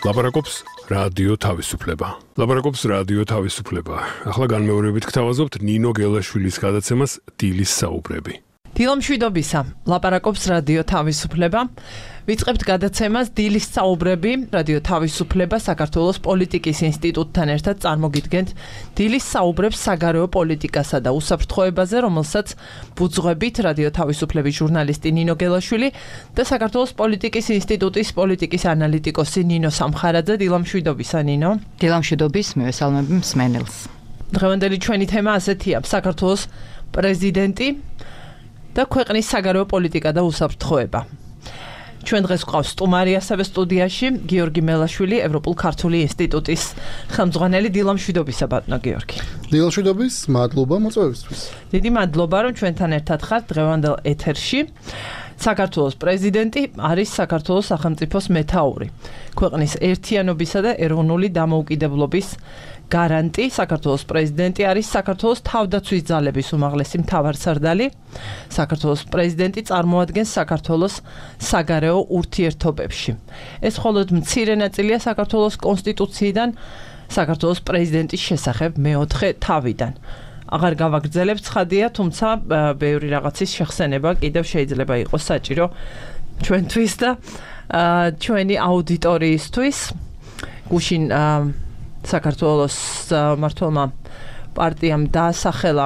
ლაპარაკობს რადიო თავისუფლება. ლაპარაკობს რადიო თავისუფლება. ახლა განმეორებით გთავაზობთ ნინო გელაშვილის გადაცემას დილის საუბრები. დილო მშვიდობისა, ლაპარაკობს რადიო თავისუფლება. ვიწყებთ გადაცემას დილის საუბრები. რადიო თავისუფლება საქართველოს პოლიტიკის ინსტიტუტთან ერთად წარმოგიდგენთ დილის საუბრებს საგარეო პოლიტიკასა და უსაფრთხოებაზე, რომელსაც ბუძღვებით რადიო თავისუფლების ჟურნალისტი ნინო გელაშვილი და საქართველოს პოლიტიკის ინსტიტუტის პოლიტიკის ანალიტიკოსი ნინო სამხარაძე. დილო მშვიდობისა, ნინო. დილო მშვიდობის, მივესალმები მსმენელს. დღევანდელი ჩვენი თემა ასეთია: საქართველოს პრეზიდენტი და ქვეყნის საგარეო პოლიტიკა და უსაფრთხოება. ჩვენ დღეს გვყავს სტუმარი ასევე სტუდიაში გიორგი მელაშვილი, ევროპულ-ქართული ინსტიტუტის ხელმძღვანელი. დილო მშვიდობისა, ბატონო გიორგი. დილო მშვიდობის, მადლობა მოწვევისთვის. დიდი მადლობა, რომ ჩვენთან ერთად ხართ დღევანდელ ეთერში. საქართველოს პრეზიდენტი არის საქართველოს სახელმწიფოს მეთაური, ქვეყნის ერთიანობისა და ეროვნული დამოუკიდებლობის გარანტი. საქართველოს პრეზიდენტი არის საქართველოს თავდაცვის ძალების უმაღლესი მთავარსარდალი. საქართველოს პრეზიდენტი წარმოადგენს საქართველოს საგარეო ურთიერთობებში. ეს მხოლოდ მცირე ნაწილია საქართველოს კონსტიტუციიდან, საქართველოს პრეზიდენტის შესახებ მეოთხე თავიდან. აღარ გავაგრძელებ, ცხადია, თუმცა ბევრი რაღაცის შეხსენება კიდევ შეიძლება იყოს საჭირო ჩვენთვის და ჩვენი აუდიტორიისთვის. გუშინ საქართველოს მმართველმა პარტიამ დაასახელა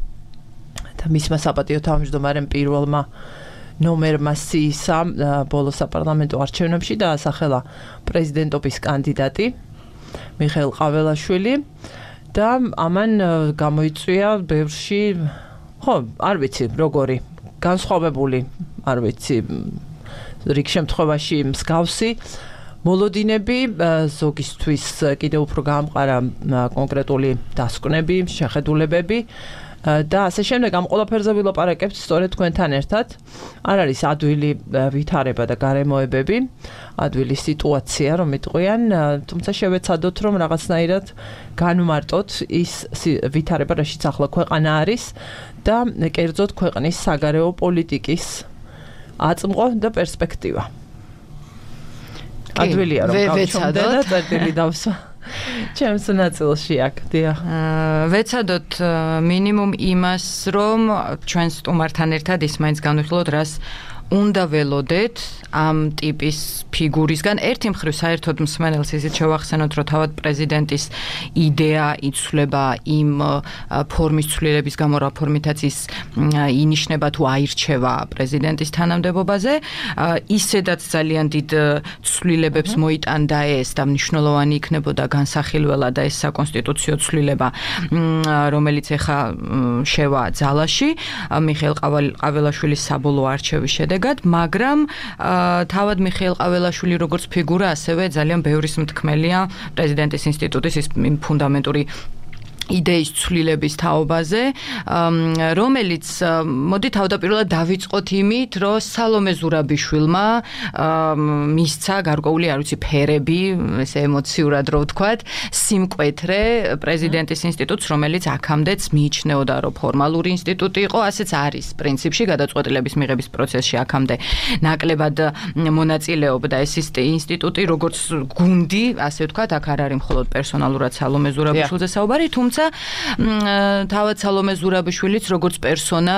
და მისმა საპატიო თავმჯდომარემ პირველმა ნომერმა სიისა ბოლო საპარლამენტო არჩევნებში დაასახელა პრეზიდენტობის კანდიდატი მიხეილ ყაველაშვილი და ამან გამოიწვია ბევრში, არ ვიცი როგორი, განსხვავებული, არ ვიცი, რიგ შემთხვევაში მსგავსი მოლოდინები, ზოგისთვის კიდევ უფრო გაამყარა კონკრეტული დასკვნები, შეხედულებები და ასე შემდეგ. ამ ყველაფერზე ვილაპარაკებთ სწორედ თქვენთან ერთად. არ არის ადვილი ვითარება და გარემოებები, ადვილი სიტუაცია, რომ იტყვიან, თუმცა შევეცადოთ, რომ რაღაცნაირად განვმარტოთ ის ვითარება, რაშიც ახლა ქვეყანა არის და კერძოდ ქვეყნის საგარეო პოლიტიკის აწმყო და პერსპექტივა. ადვილია რომ გავჩვენდე და წერტილი დავსვა ჩემს ნაწილში აქ. დიახ. ვეცადოთ მინიმუმ იმას, რომ ჩვენ სტუმართან ერთად ის მაინც განვიხილოთ, რას უნდა ველოდეთ ამ ტიპის ფიგურისგან. ერთი მხრივ საერთოდ მსმენელს ისიც შევახსენოთ, რომ თავად პრეზიდენტის იდეა იცვლება იმ ფორმის ცვლილების გამო, რა ფორმითაც ის ინიშნება თუ აირჩევა პრეზიდენტის თანამდებობაზე. ისედაც ძალიან დიდ ცვლილებებს მოიტანდა ეს და მნიშვნელოვანი იქნებოდა განსახილველად ეს საკონსტიტუციო ცვლილება, რომელიც ეხა შევა ძალაში მიხეილ ყაველაშვილის საბოლოო არჩევის შედეგად, მაგრამ თავად მიხეილ ყაველაშვილი როგორც ფიგურა, ასევე ძალიან ბევრის მთქმელია პრეზიდენტის ინსტიტუტის ის ფუნდამენტური იდეის ცვლილების თაობაზე, რომელიც მოდი თავდაპირველად დავიწყოთ იმით, რომ სალომე ზურაბიშვილმა მისცა გარკვეული, არ ვიცი, ფერები, ესე ემოციურად რო ვთქვათ, სიმკვეთრე პრეზიდენტის ინსტიტუტს, რომელიც აქამდეც მიიჩნეოდა, რომ ფორმალური ინსტიტუტი იყო, ასეც არის პრინციპში გადაწყვეტილების მიღების პროცესში აქამდე ნაკლებად მონაწილეობდა ეს ინსტიტუტი, როგორც გუნდი, ასე ვთქვათ, აქ არ არის მხოლოდ პერსონალურად სალომე ზურაბიშვილზე საუბარი, თუმცა თავად სალომე ზურაბიშვილიც როგორც პერსონა,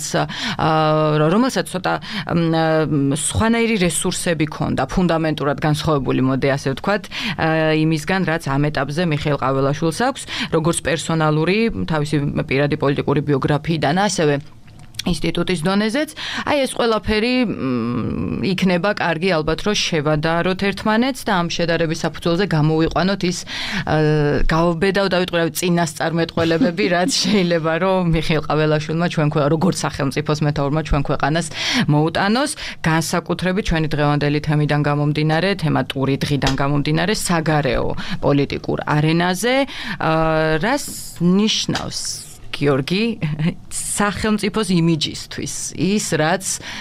რომელსაც ცოტა სხვანაირი რესურსები ჰქონდა, ფუნდამენტურად განსხვავებული, მოდი ასე ვთქვათ, იმისგან, რაც ამ ეტაპზე მიხეილ ყაველაშვილს აქვს, როგორც პერსონალური, თავისი პირადი პოლიტიკური ბიოგრაფიიდან, ასევე ინსტიტუტის დონეზეც. აი ეს ყველაფერი იქნება კარგი ალბათ, რომ შევადაროთ ერთმანეთს და ამ შედარების საფუძველზე გამოვიყვანოთ ის გავბედავ დავიტყვი წინასწარმეტყველებები, რაც შეიძლება რომ მიხეილ ყაველაშვილმა ჩვენ როგორც სახელმწიფოს მეთაურმა ჩვენ ქვეყანას მოუტანოს, განსაკუთრებით ჩვენი დღევანდელი თემიდან გამომდინარე, თემატური დღიდან გამომდინარე საგარეო პოლიტიკურ არენაზე, რას ნიშნავს გიორგი სახელმწიფოს იმიჯისთვის ის რაც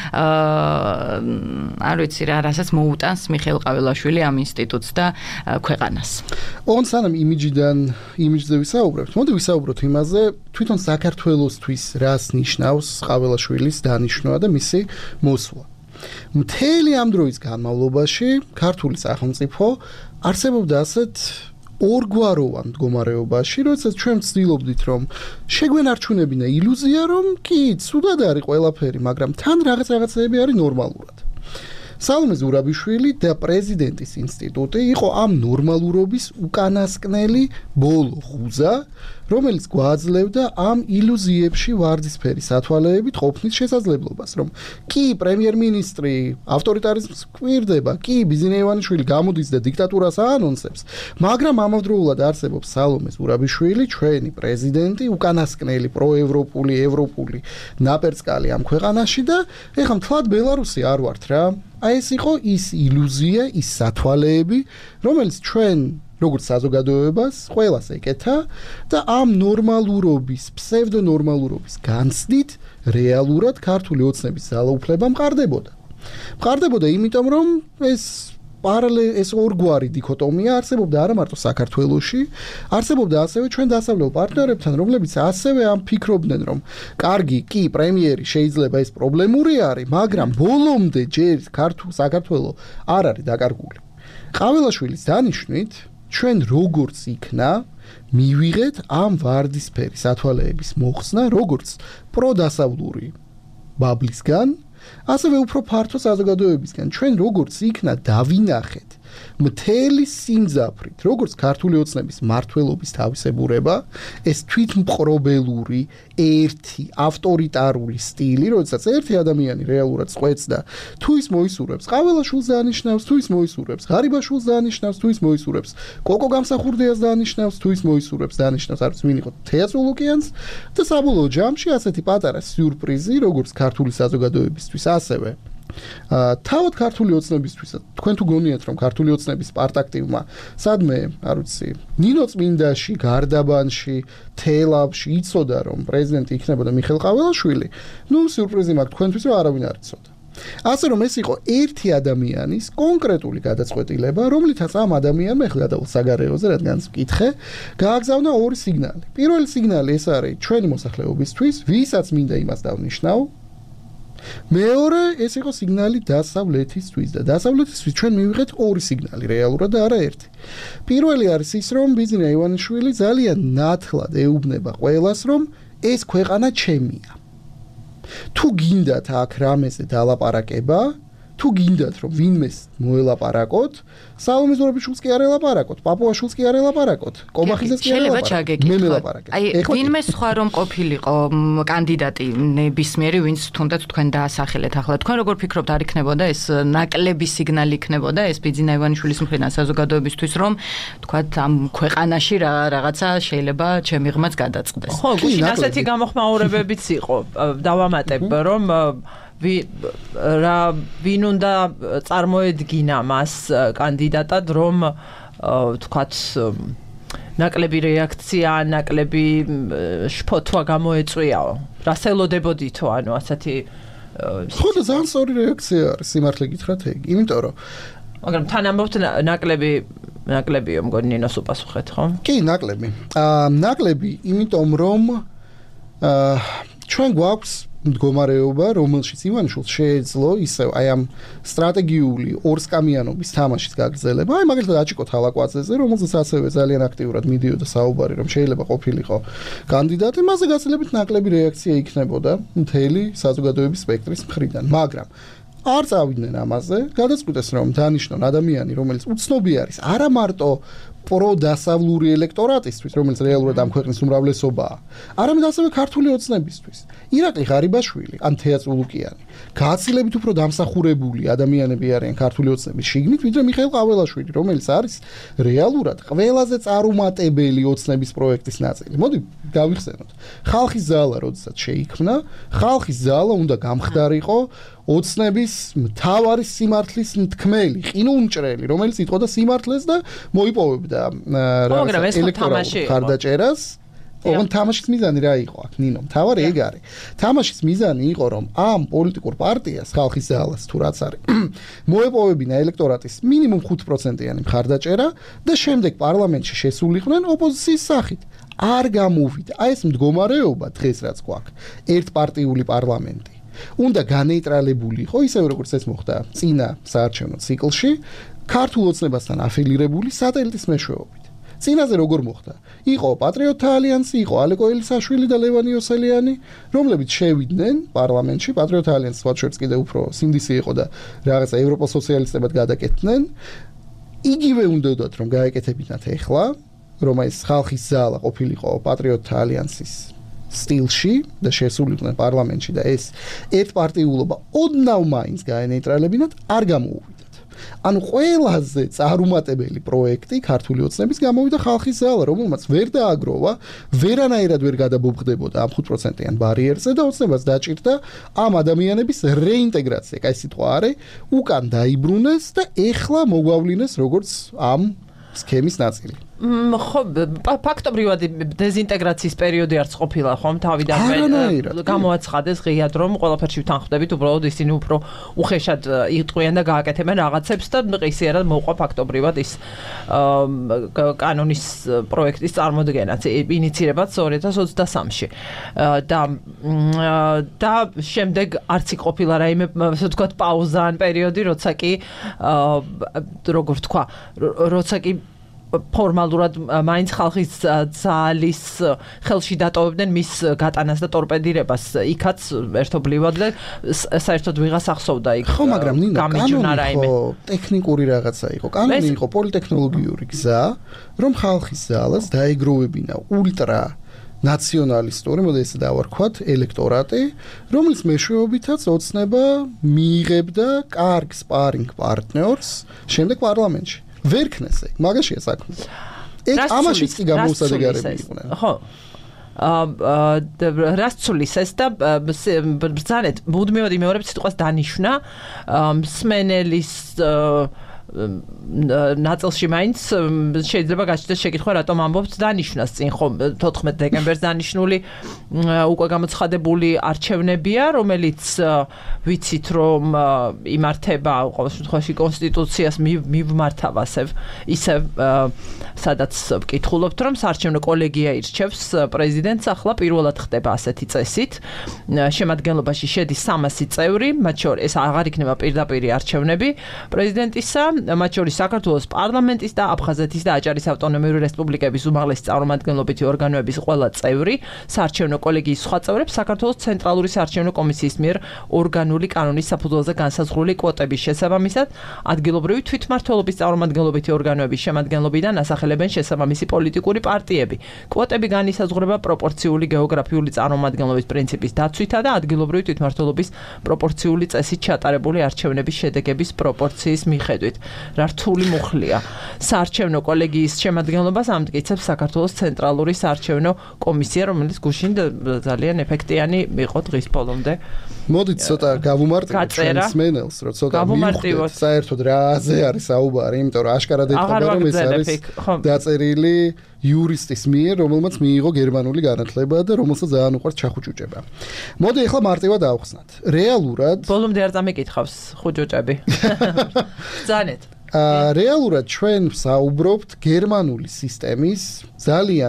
არ ვიცი რა რასაც მოუტანს მიხეილ ყაველაშვილი ამ ინსტიტუტს და ქვეყანას. ოღონდ სანამ იმიჯზე ვისაუბრებთ, მოდი ვისაუბროთ იმაზე, თვითონ საქართველოსთვის რას ნიშნავს ყაველაშვილის დანიშვნა და მისი მოსვლა. მთელი ამ დროის განმავლობაში ქართული სახელმწიფო არსებობდა ასეთ ორგვაროვან მდგომარეობაში, როდესაც ჩვენ ვცდილობდით, რომ შეგვენარჩუნებინა ილუზია, რომ კი, ცუდად არის ყველაფერი, მაგრამ თან რაღაცები არის ნორმალურად. სალომე ზურაბიშვილი და პრეზიდენტის ინსტიტუტი იყო ამ ნორმალურობის უკანასკნელი ბოლო ხუზა, რომელიც გვაძლევდა ამ ილუზიებში ვარდისფერი სათვალეებით ყოფნის შესაძლებლობას, რომ კი პრემიერ-მინისტრი ავტორიტარიზმს გვირდება, კი ბიზინე ივანიშვილი გამოდის და დიქტატურას აანონსებს, მაგრამ ამავდროულად არსებობს სალომე ზურაბიშვილი, ჩვენი პრეზიდენტი, უკანასკნელი პროევროპული, ევროპული ნაპერწკალი ამ ქვეყანაში და ეხლა მთლად ბელარუსი არ ვართ რა. აი ეს იყო ის ილუზია, ის სათვალეები, რომელიც ჩვენ როგორც საზოგადოებას ყველას ეკეთა და ამ ნორმალურობის, ფსევდონორმალურობის განცდით რეალურად ქართული ოცნების ძალაუფლება მყარდებოდა. მყარდებოდა იმიტომ, რომ ეს ორგვარი დიქოტომია არსებობდა არა მარტო საქართველოში, არსებობდა ასევე ჩვენ დასავლელ პარტნიორებთან, რომლებიც ასევე ამ ფიქრობდნენ, რომ კარგი, კი, პრემიერი შეიძლება ეს პრობლემური არის, მაგრამ ბოლომდე ჯერ საქართველო არ არის დაკარგული. ყაველაშვილის დანიშვნით ჩვენ როგორც იქნა მივიღეთ ამ ვარდისფერი სათვალეების მოხსნა როგორც პროდასავლური ბაბლისგან, ასევე უფრო ფართო საზოგადოებისგან. ჩვენ როგორც იქნა დავინახეთ მთელი სიმძაფრით, როგორც ქართული ოცნების მმართველობის თავისებურება, ეს თვითმპყრობელური ერთი ავტორიტარული სტილი, როდესაც ერთი ადამიანი რეალურად წყვეტს და თუ ის მოისურვებს ყაველაშვილს დაანიშნავს, თუ ის მოისურვებს ღარიბაშვილს დაანიშნავს, თუ ის მოისურვებს კოკო გამსახურდიას დაანიშნავს, თუ ის მოისურვებს დაანიშნავს არის ვინ იყო თეატ ულუკიანს და საბოლოო ჯამში ასეთი პატარა სიურპრიზი, როგორც ქართული საზოგადოებისთვის, ასევე თავად ქართული ოცნებისთვის, თქვენ თუ გონიათ, რომ ქართული ოცნების პარტაქტივმა სადმე, არ ვიცი, ნინო წმინდაში, გარდაბანში, თელავში იცოდა, რომ პრეზიდენტი იქნებოდა მიხეილ ყაველაშვილი, სიურპრიზი მაქვს თქვენთვის, რომ არავინ არ იცოდა. ასე რომ ეს იყო ერთი ადამიანის კონკრეტული გადაწყვეტილება, რომლითაც ამ ადამიანმა ეხლა გადავალ საგარეოზე, რადგან მკითხე, გააგზავნა ორი სიგნალი. პირველი სიგნალი ეს არის ჩვენი მოსახლეობისთვის, ვისაც მინდა იმას დავნიშნავ. მეორე ეს იყო სიგნალი დასავლეთისთვის და დასავლეთისთვის ჩვენ მივიღეთ ორი სიგნალი რეალურად და არა ერთი. პირველი არის ის, რომ ბიზნე ივანიშვილი ძალიან ნათლად ეუბნება ყველას, რომ ეს ქვეყანა ჩემია. თუ გინდათ აქ რამეზე დალაპარაკება, თუ გინდათ რომ ვინმეს მოელაპარაკოთ, სალომე ზურაბიშვილს კი არ ელაპარაკოთ, პაპუაშვილს კი არ ელაპარაკოთ, კობახიძეს კი არ ელაპარაკოთ. მე მელაპარაკებ. აი, ვინმე სხვა რომ ყოფილიყო კანდიდატი ნებისმიერი, ვინც თუნდაც თქვენ დაასახელეთ, ახლა თქვენ როგორ ფიქრობთ, არ იქნებოდა ეს ნაკლები სიგნალი იქნებოდა ეს ბიზნე ივანიშვილის მხრიდან საზოგადოებისთვის, რომ თქვათ ამ ქვეყანაში რაღაცა შეიძლება ჩემი ღმაც გადაწყდეს. ხო, გუშინ ასეთი გამოხმაურებებიც იყო. დავამატებ, რომ ვინ უნდა წარმოედგინა მას კანდიდატად, რომ თქვათ ნაკლები რეაქცია, ნაკლები შფოთვა გამოეწვიაო. რას ელოდებოდითო, ანუ ასეთი ხო და ძალიან სწორი რეაქცია არის, სიმართლე გითხრათ ეგ, იმიტომ რომ მაგრამ თან ამბობთ ნაკლებიო მგონი ნინოს უპასუხეთ, ხო? კი, ნაკლები. ნაკლები, იმიტომ რომ ჩვენ გვაქვს მდგომარეობა, რომელშიც ივანიშვილს შეეძლო ისევ აი ამ სტრატეგიული ორსკამიანობის თამაშის გაგრძელება. აი მაგალითად აჭიკო თალაკვაძეზე, რომელზეც ასევე ძალიან აქტიურად მიდიოდა საუბარი, რომ შეიძლება ყოფილიყო კანდიდატი, მასზე გაცილებით ნაკლები რეაქცია იქნებოდა მთელი საზოგადოების სპექტრის მხრიდან, მაგრამ არ წავიდნენ ამაზე, გადაწყვიტეს რომ დანიშნონ ადამიანი, რომელიც უცნობი არის, არა მარტო პროდასავლური ელექტორატისთვის, რომელიც რეალურად ამ ქვეყნის უმრავლესობაა, არამედ ასევე ქართული ოცნებისთვის. ირაკლი ღარიბაშვილი, ან თეატ ულუკიანი, გაცილებით უფრო დამსახურებული ადამიანები არიან ქართული ოცნების შიგნით, ვიდრე მიხეილ ყაველაშვილი, რომელიც არის რეალურად ყველაზე წარუმატებელი ოცნების პროექტის ნაწილი. მოდი გავიხსენოთ. ხალხის ზალა, როდესაც შეიქმნა, ხალხის ზალა უნდა გამხდარიყო ოცნების მთავარი სიმართლის მთქმელი, ყინულმჭრელი, რომელიც იტყოდა სიმართლეს და მოიპოვებდა ელექტორალურ ხარდაჭერას. ოღონდ თამაშის მიზანი რა იყო აქ, ნინო? მთავარი ეგ არის. თამაშის მიზანი იყო, რომ ამ პოლიტიკურ პარტიას, ხალხის ზალას თუ რაც არის, მოეპოვებინა ელექტორატის მინიმუმ 5%-იანი მხარდაჭერა და შემდეგ პარლამენტში შესულიყვნენ ოპოზიციის სახით. არ გამოვიდა. აი ეს მდგომარეობა დღეს რაც გვაქვს, ერთპარტიული პარლამენტი. უნდა განეიტრალებული იყო ისევე როგორც ეს მოხდა წინა საარჩევნო ციკლში ქართულ ოცნებასთან αφილირებული სატელიტის მეშვეობით. წინაზე როგორ მოხდა? იყო პატრიოტთა ალიანსი, იყო ალეკო ელისაშვილი და ლევან იოსელიანი, რომლებიც შევიდნენ პარლამენტში, პატრიოტთა ალიანსი ვაჩვენებს კიდევ უფრო სინდისი იყო და რაღაცა ევროპელ სოციალისტებად გადაკეთდნენ. იგივე უნდათ რომ გაეკეთებინათ ახლა, რომ ეს ხალხის ზალა ყოფილიყო პატრიოტთა ალიანსის სტილში და შესულიყვნენ პარლამენტში და ეს ერთპარტიულობა ოდნავ მაინც გაენეიტრალებინათ, არ გამოუვიდა. ანუ ყველაზე წარუმატებელი პროექტი ქართული ოცნების გამოვიდა ხალხის ზალა, რომელმაც ვერ დააგროვა, ვერანაირად ვერ გადაბობხდებოდა ამ 5%-იან ბარიერზე და ოცნებას დაჭირდა ამ ადამიანების რეინტეგრაცია, კაი სიტყვა არის, უკან დაიბრუნეს და ეხლა მოგვავლინეს როგორც ამ სქემის ნაწილი. ხო, ფაქტობრივად დეზინტეგრაციის პერიოდი არც ყოფილა, ხომ? თავიდანვე გამოაცხადეს ღიად, რომ ყველაფერში ვთანხმდებით, უბრალოდ ისინი უფრო უხეშად იტყვიან და გააკეთებენ რაღაცებს და ყისიერად მოყვა ფაქტობრივად ის კანონის პროექტის წარმოდგენაც, ინიცირებაც 2023-ში. და შემდეგ არც ყოფილა რაიმე, ასე ვთქვათ, პაუზა ან პერიოდი, როცა კი როგორ ვთქვა, როცა კი ფორმალურად მაინც ხალხის ძალის ხელში დატოვებდნენ მის გატანას და ტორპედირებას იქაც ერთობლივად და საერთოდ ვიღას ახსოვდა იქ. ხო, მაგრამ ნინა, კანონი იყო ტექნიკური რაღაცა იყო. კანონი იყო პოლიტექნოლოგიური გზა, რომ ხალხის ძალას დაეგროვებინა ულტრა ნაციონალისტური, მოდი ესე დავარქვათ, ელექტორატი, რომელიც მეშვეობითაც ოცნება მიიღებდა კარგ სპარინგ პარტნიორს შემდეგ პარლამენტში. ვერ ქნეს ეგ, მაგაშია საქმე. ეგ ამაშიც კი გამოუსადეგარები იყვნენ. ხო. რას ცulis ეს და ბრძანეთ, მუდმივად იმეორებს სიტყვას დანიშნა, მსმენელის ნაწილში მაინც შეიძლება გაჩნდეს შეკითხვა რატომ ამბობთ დანიშნას წინ ხო 14 დეკემბერს დანიშნული უკვე გამოცხადებული არჩევნებია რომელიც ვიცით რომ იმართება ყოველ შემთხვევაში კონსტიტუციას მივმართავ ისევ სადაც ვკითხულობთ რომ საარჩევნო კოლეგია ირჩევს პრეზიდენტს ახლა პირველად ხდება ასეთი წესით შემადგენლობაში შედის 300 წევრი მათ შორის ეს აღარ იქნება პირდაპირი არჩევნები პრეზიდენტისა მათ შორის საქართველოს პარლამენტის და აფხაზეთის და აჭარის ავტონომიური რესპუბლიკების უმაღლესი წარმომადგენლობითი ორგანოების ყველა წევრი საარჩევნო კოლეგიის სხვა წევრებს საქართველოს ცენტრალური საარჩევნო კომისიის მიერ ორგანული კანონის საფუძველზე განსაზღვრული კვოტების შესაბამისად ადგილობრივი თვითმმართველობის წარმომადგენლობითი ორგანოების შემადგენლობიდან ასახელებენ შესაბამისი პოლიტიკური პარტიები. კვოტები განისაზღვრება პროპორციული გეოგრაფიული წარმომადგენლობის პრინციპის დაცვითა და ადგილობრივი თვითმმართველობის პროპორციული წესით ჩატარებული არჩევნების შედეგების პროპორციის მიხედვით. რა რთული მუხლია. საარჩევნო კოლეგიის შემადგენლობას ამტკიცებს საქართველოს ცენტრალური საარჩევნო კომისია, რომელიც გუშინ ძალიან ეფექტიანი იყო დღის ბოლომდე. მოდით ცოტა გავუმარტივოთ ჩვენს მენელს, რომ ცოტა მივხვდეთ საერთოდ რაზე არის საუბარი, იმიტომ რომ აშკარად ეთქობა რომ ეს არის დაწერილი იურისტის მიერ, რომელმაც მიიღო გერმანული განათლება და რომელსაც ძალიან უყვარს ჩახუჭუჭება. მოდი ახლა მარტივად ავხსნათ. რეალურად ბოლომდე არ წამიკითხავს ხუჭუჭები. ბრძანეთ. რეალურად ჩვენ საუბრობთ გერმანული სისტემის ძალიან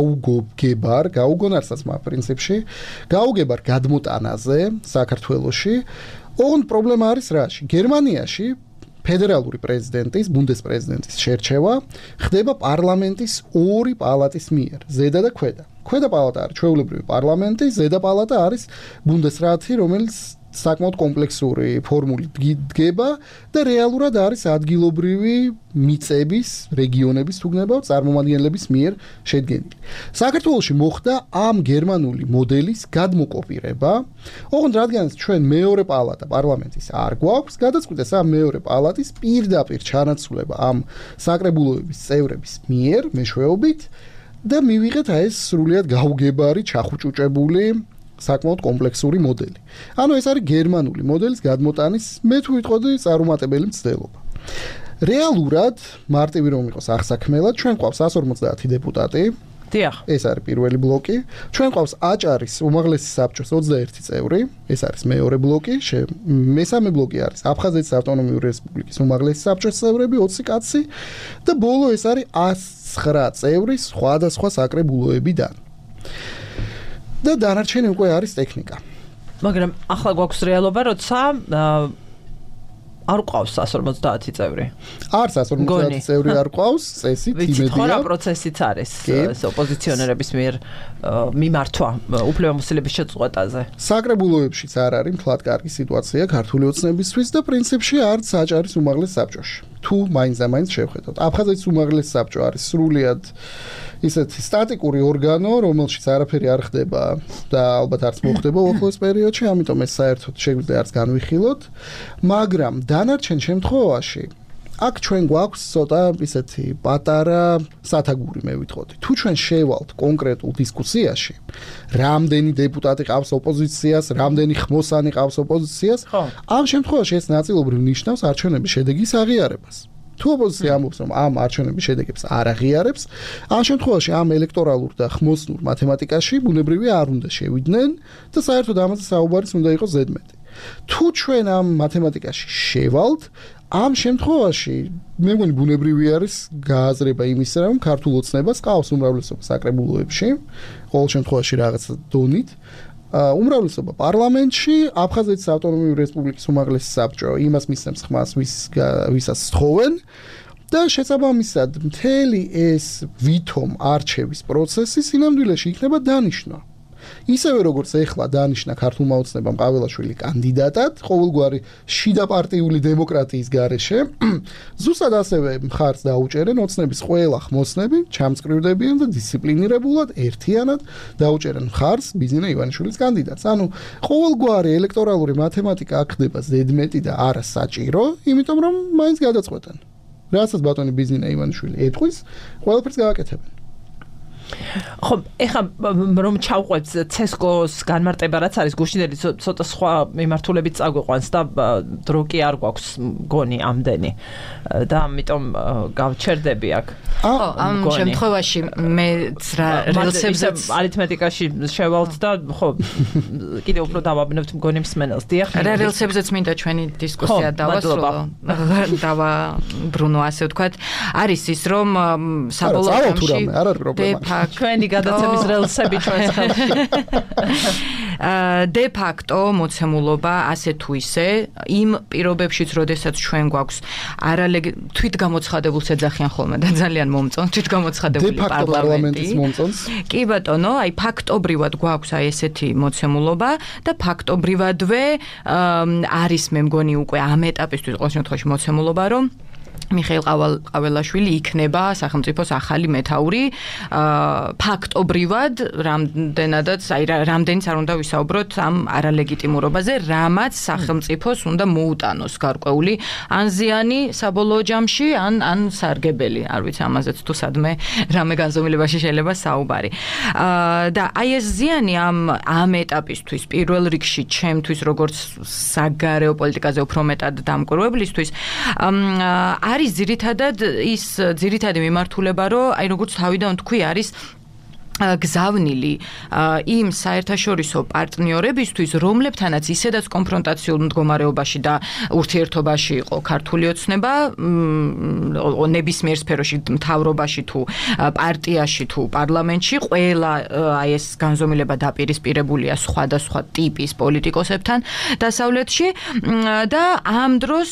გაუგონარსაც პრინციპში, გაუგებარ გადმოტანაზე საქართველოში. ოღონდ პრობლემა არის რაში? გერმანიაში ფედერალური პრეზიდენტის, ბუნდესპრეზიდენტის შერჩევა ხდება პარლამენტის ორი პალატის მიერ, ზედა და ქვედა. ქვედა პალატა არის ჩვეულებრივი პარლამენტი, ზედა პალატა არის ბუნდესრატი, რომელიც საკმაოდ კომპლექსური ფორმულით დგება და რეალურად არის ადგილობრივი მიწების, რეგიონების თუგნება წარმომადგენლების მიერ შედგენილი. საქართველოში მოხდა ამ გერმანული მოდელის გადმოკოპირება, ოღონდ რადგანაც ჩვენ მეორე პალატა პარლამენტის არ გვაქვს, გადაწყვიტეს ამ მეორე პალატის პირდაპირ ჩანაცვლება ამ საკრებულოების წევრების მიერ მეშვეობით და მივიღეთ ეს სრულიად გაუგებარი, ჩახუჭუჭებული საკმაოდ კომპლექსური მოდელი. ანუ ეს არის გერმანული მოდელის გადმოტანის მე თუ ვიტყოდი წარუმატებელი მცდელობა. რეალურად მარტივი რომ იყოს აღსაქმელად, ჩვენ ყავს 150 დეპუტატი. დიახ. ეს არის პირველი ბლოკი. ჩვენ ყავს აჭარის უმაღლესი საბჭოს 21 წევრი, ეს არის მეორე ბლოკი. მესამე ბლოკი არის აფხაზეთის ავტონომიური რესპუბლიკის უმაღლესი საბჭოს წევრები 20 კაცი და ბოლო ეს არის 109 წევრი სხვადასხვა საკრებულოებიდან. და დანარჩენი უკვე არის ტექნიკა. მაგრამ ახლა გვაქვს რეალობა, როცა არ ყავს 150 წევრი. არ 150 წევრი არ ყავს, წესით იმედია. ვიცით, რა პროცესიც არის ეს ოპოზიციონერების მიერ მიმართვა უფლებამოსილების შეწყვეტაზე. საკრებულოებშიც არ არის მთლად კარგი სიტუაცია ქართული ოცნებისთვის და პრინციპში არც საჭარის უმაღლეს საბჭოში. თუ მაინც შევხედოთ. აფხაზეთის უმაღლეს საბჭო არის სრულიად ისეთი სტატიკური ორგანო, რომელშიც არაფერი არ ხდება და ალბათ არც მოხდება უახლოეს პერიოდში, ამიტომ ეს საერთოდ შეგვიძლია არც განვიხილოთ, მაგრამ დანარჩენ შემთხვევაში აქ ჩვენ გვაქვს ცოტა ისეთი პატარა სათაგური მე ვიტყოდი. თუ ჩვენ შევალთ კონკრეტულ დისკუსიაში, რამდენი დეპუტატი ყავს ოპოზიციას, რამდენი ხმოსანი ყავს ოპოზიციას, ამ შემთხვევაში ეს ნაწილობრივ ნიშნავს არჩევნების შედეგის აღიარებას. თუ ოპოზიცია ამბობს, რომ ამ არჩევნების შედეგებს არ აღიარებს, ამ შემთხვევაში ამ ელექტორალურ და ხმოსნურ მათემატიკაში ბუნებრივია არ უნდა შევიდნენ და საერთოდ ამაზე საუბარიც უნდა იყოს ზედმეტი. თუ ჩვენ ამ მათემატიკაში შევალთ, ამ შემთხვევაში მე მგონი ბუნებრივი არის გააზრება იმისა, რომ ქართულ ოცნებას ყავს უმრავლესობა საკრებულოებში, ყოველ შემთხვევაში რაღაც დონით, უმრავლესობა პარლამენტში, აფხაზეთის ავტონომიური რესპუბლიკის უმაღლესი საბჭო იმას მისცემს ხმას, ვისაც სთხოვენ და შესაბამისად მთელი ეს ვითომ არჩევის პროცესი სინამდვილეში იქნება დანიშნვა. ისევე როგორც ეხლა დანიშნა ქართულმა ოცნებამ ყაველაშვილი კანდიდატად ყოველგვარი შიდა პარტიული დემოკრატიის გარეშე, ზუსტად ასევე მხარს დაუჭერენ ოცნების ყველა ხმოსნები, ჩამწკრივდებიან და დისციპლინირებულად ერთიანად დაუჭერენ მხარს ბიზნია ივანიშვილის კანდიდატს. ანუ ყოველგვარი ელექტორალური მათემატიკა აქ ხდება ზედმეტი და არა საჭირო, იმიტომ რომ მაინც გადაწყვეტენ. რასაც ბატონი ბიზნია ივანიშვილი ეტყვის, ყველაფერს გავაკეთებენ. ხო, ეხლა რომ ჩავყვეთ ცესკოს განმარტება რაც არის გუშინდელი ცოტა სხვა მიმართულებით წაგვიყვანს და დრო კი არ გვაქვს მგონი ამდენი და ამიტომ გავჩერდები აქ. ხო, ამ შემთხვევაში მე რელსებზე არითმეტიკაში შევალთ და ხო კიდე უფრო დავაბნევთ მგონი მსმენელს. დიახ, რა რელსებზე მინდა ჩვენი დისკუსია დავაბრუნო ასე ვთქვათ. არის ის რომ საბოლოო ჯამში ჩვენი გადაცემის რელსები ჩვენს ხელში. De facto მოცემულობა ასე თუ ისე იმ პირობებშიც, როდესაც ჩვენ გვაქვს თვითგამოცხადებულს ეძახიან ხოლმე და ძალიან მომწონს თვითგამოცხადებული პარლამენტის მომწონს. კი ბატონო, აი ფაქტობრივად გვაქვს აი ესეთი მოცემულობა და ფაქტობრივადვე არის მე მგონი უკვე ამ ეტაპისთვის ყოველ შემთხვევაში მოცემულობა, რომ მიხეილ ყაველაშვილი იქნება სახელმწიფოს ახალი მეთაური ფაქტობრივად რამდენიც არ უნდა ვისაუბროთ ამ არალეგიტიმურობაზე, რამაც სახელმწიფოს უნდა მოუტანოს გარკვეული ან ზიანი საბოლოო ჯამში, ან სარგებელი, არ ვიცი ამაზეც თუ სადმე რამე განზომილებაში შეიძლება საუბარი. და აი ეს ზიანი ამ ეტაპისთვის პირველ რიგში ჩემთვის როგორც საგარეო პოლიტიკაზე უფრო მეტად დამკვირვებლისთვის არის ძირითადად ის ძირითადი მიმართულება, რომ აი როგორც თავიდან თქვი, არის გზავნილი იმ საერთაშორისო პარტნიორებისთვის, რომლებთანაც ისედაც კონფრონტაციულ მდგომარეობაში და ურთიერთობაში იყო ქართული ოცნება, ნებისმიერ სფეროში, მთავრობაში თუ პარტიაში თუ პარლამენტში, ყველა აი ეს განზომილება დაპირისპირებულია სხვადასხვა ტიპის პოლიტიკოსებთან დასავლეთში და ამ დროს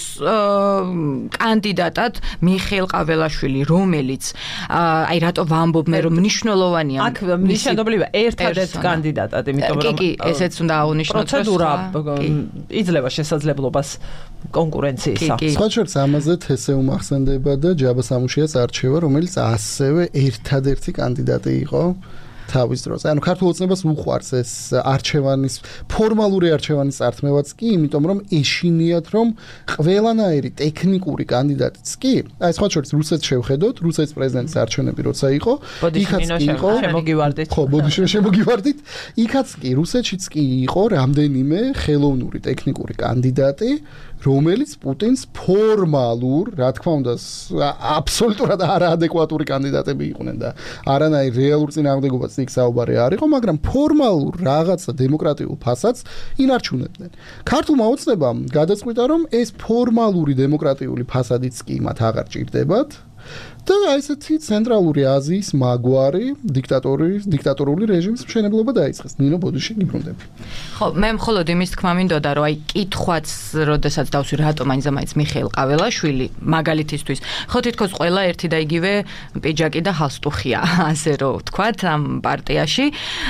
კანდიდატად მიხეილ ყაველაშვილი, რომელიც აი რატო ვამბობ მე რომ მნიშვნელოვანია აქ ნიშნულობა ერთადერთ კანდიდატად, იმიტომ რომ კი, ესეც უნდა აღვნიშნოთ, პროცედურა იძლევა შესაძლებლობას კონკურენციისა. სხვა შორის ამაზე თესე უმახსენდება და ჯაბა სამუშიას არჩევა, რომელიც ასევე ერთადერთი კანდიდატი იყო თავის დროს. ანუ ქართულ ოცნებას უყვარს ეს არჩევანის ფორმალური არჩევანის წართმევაც კი, იმიტომ რომ ეშინიათ რომ ყველანაირი ტექნიკური კანდიდატიც კი, აი სხვა შორის რუსეთს შევხედოთ, რუსეთის პრეზიდენტის არჩევნები როცა იყო, იქაც კი იყო, შემოგივარდით. ხო, შემოგივარდით. იქაც კი რუსეთშიც კი იყო რამდენიმე ხელოვნური ტექნიკური კანდიდატი, რომელიც პუტინს ფორმალურ, რა თქმა უნდა, აბსოლუტურად არაადეკვატური კანდიდატები იყვნენ და არანაირ რეალურ წინააღმდეგობაც იქ საუბარი არ იყო, მაგრამ ფორმალურ რაღაცა დემოკრატიულ ფასადს ინარჩუნებდნენ. ქართულმა ოცნებამ გადაწყვიტა, რომ ეს ფორმალური დემოკრატიული ფასადიც კი მათ აღარ ჭირდებათ. და აი ესეთი ცენტრალური აზიის მაგვარი დიქტატორული რეჟიმის მშენებლობა დაიწყეს. ნინო ბოდიში გიბრუნდები. ხო, მე მხოლოდ იმის თქმა მინდოდა, რომ აი კითხვაც, როდესაც დავსვი, რატომ მაინც მიხეილ ყაველაშვილი მაგალითისთვის, ხო თითქოს ყველა ერთი და იგივე პიჯაკი და ჰალსტუხია, ასე რომ ვთქვათ, ამ პარტიაში.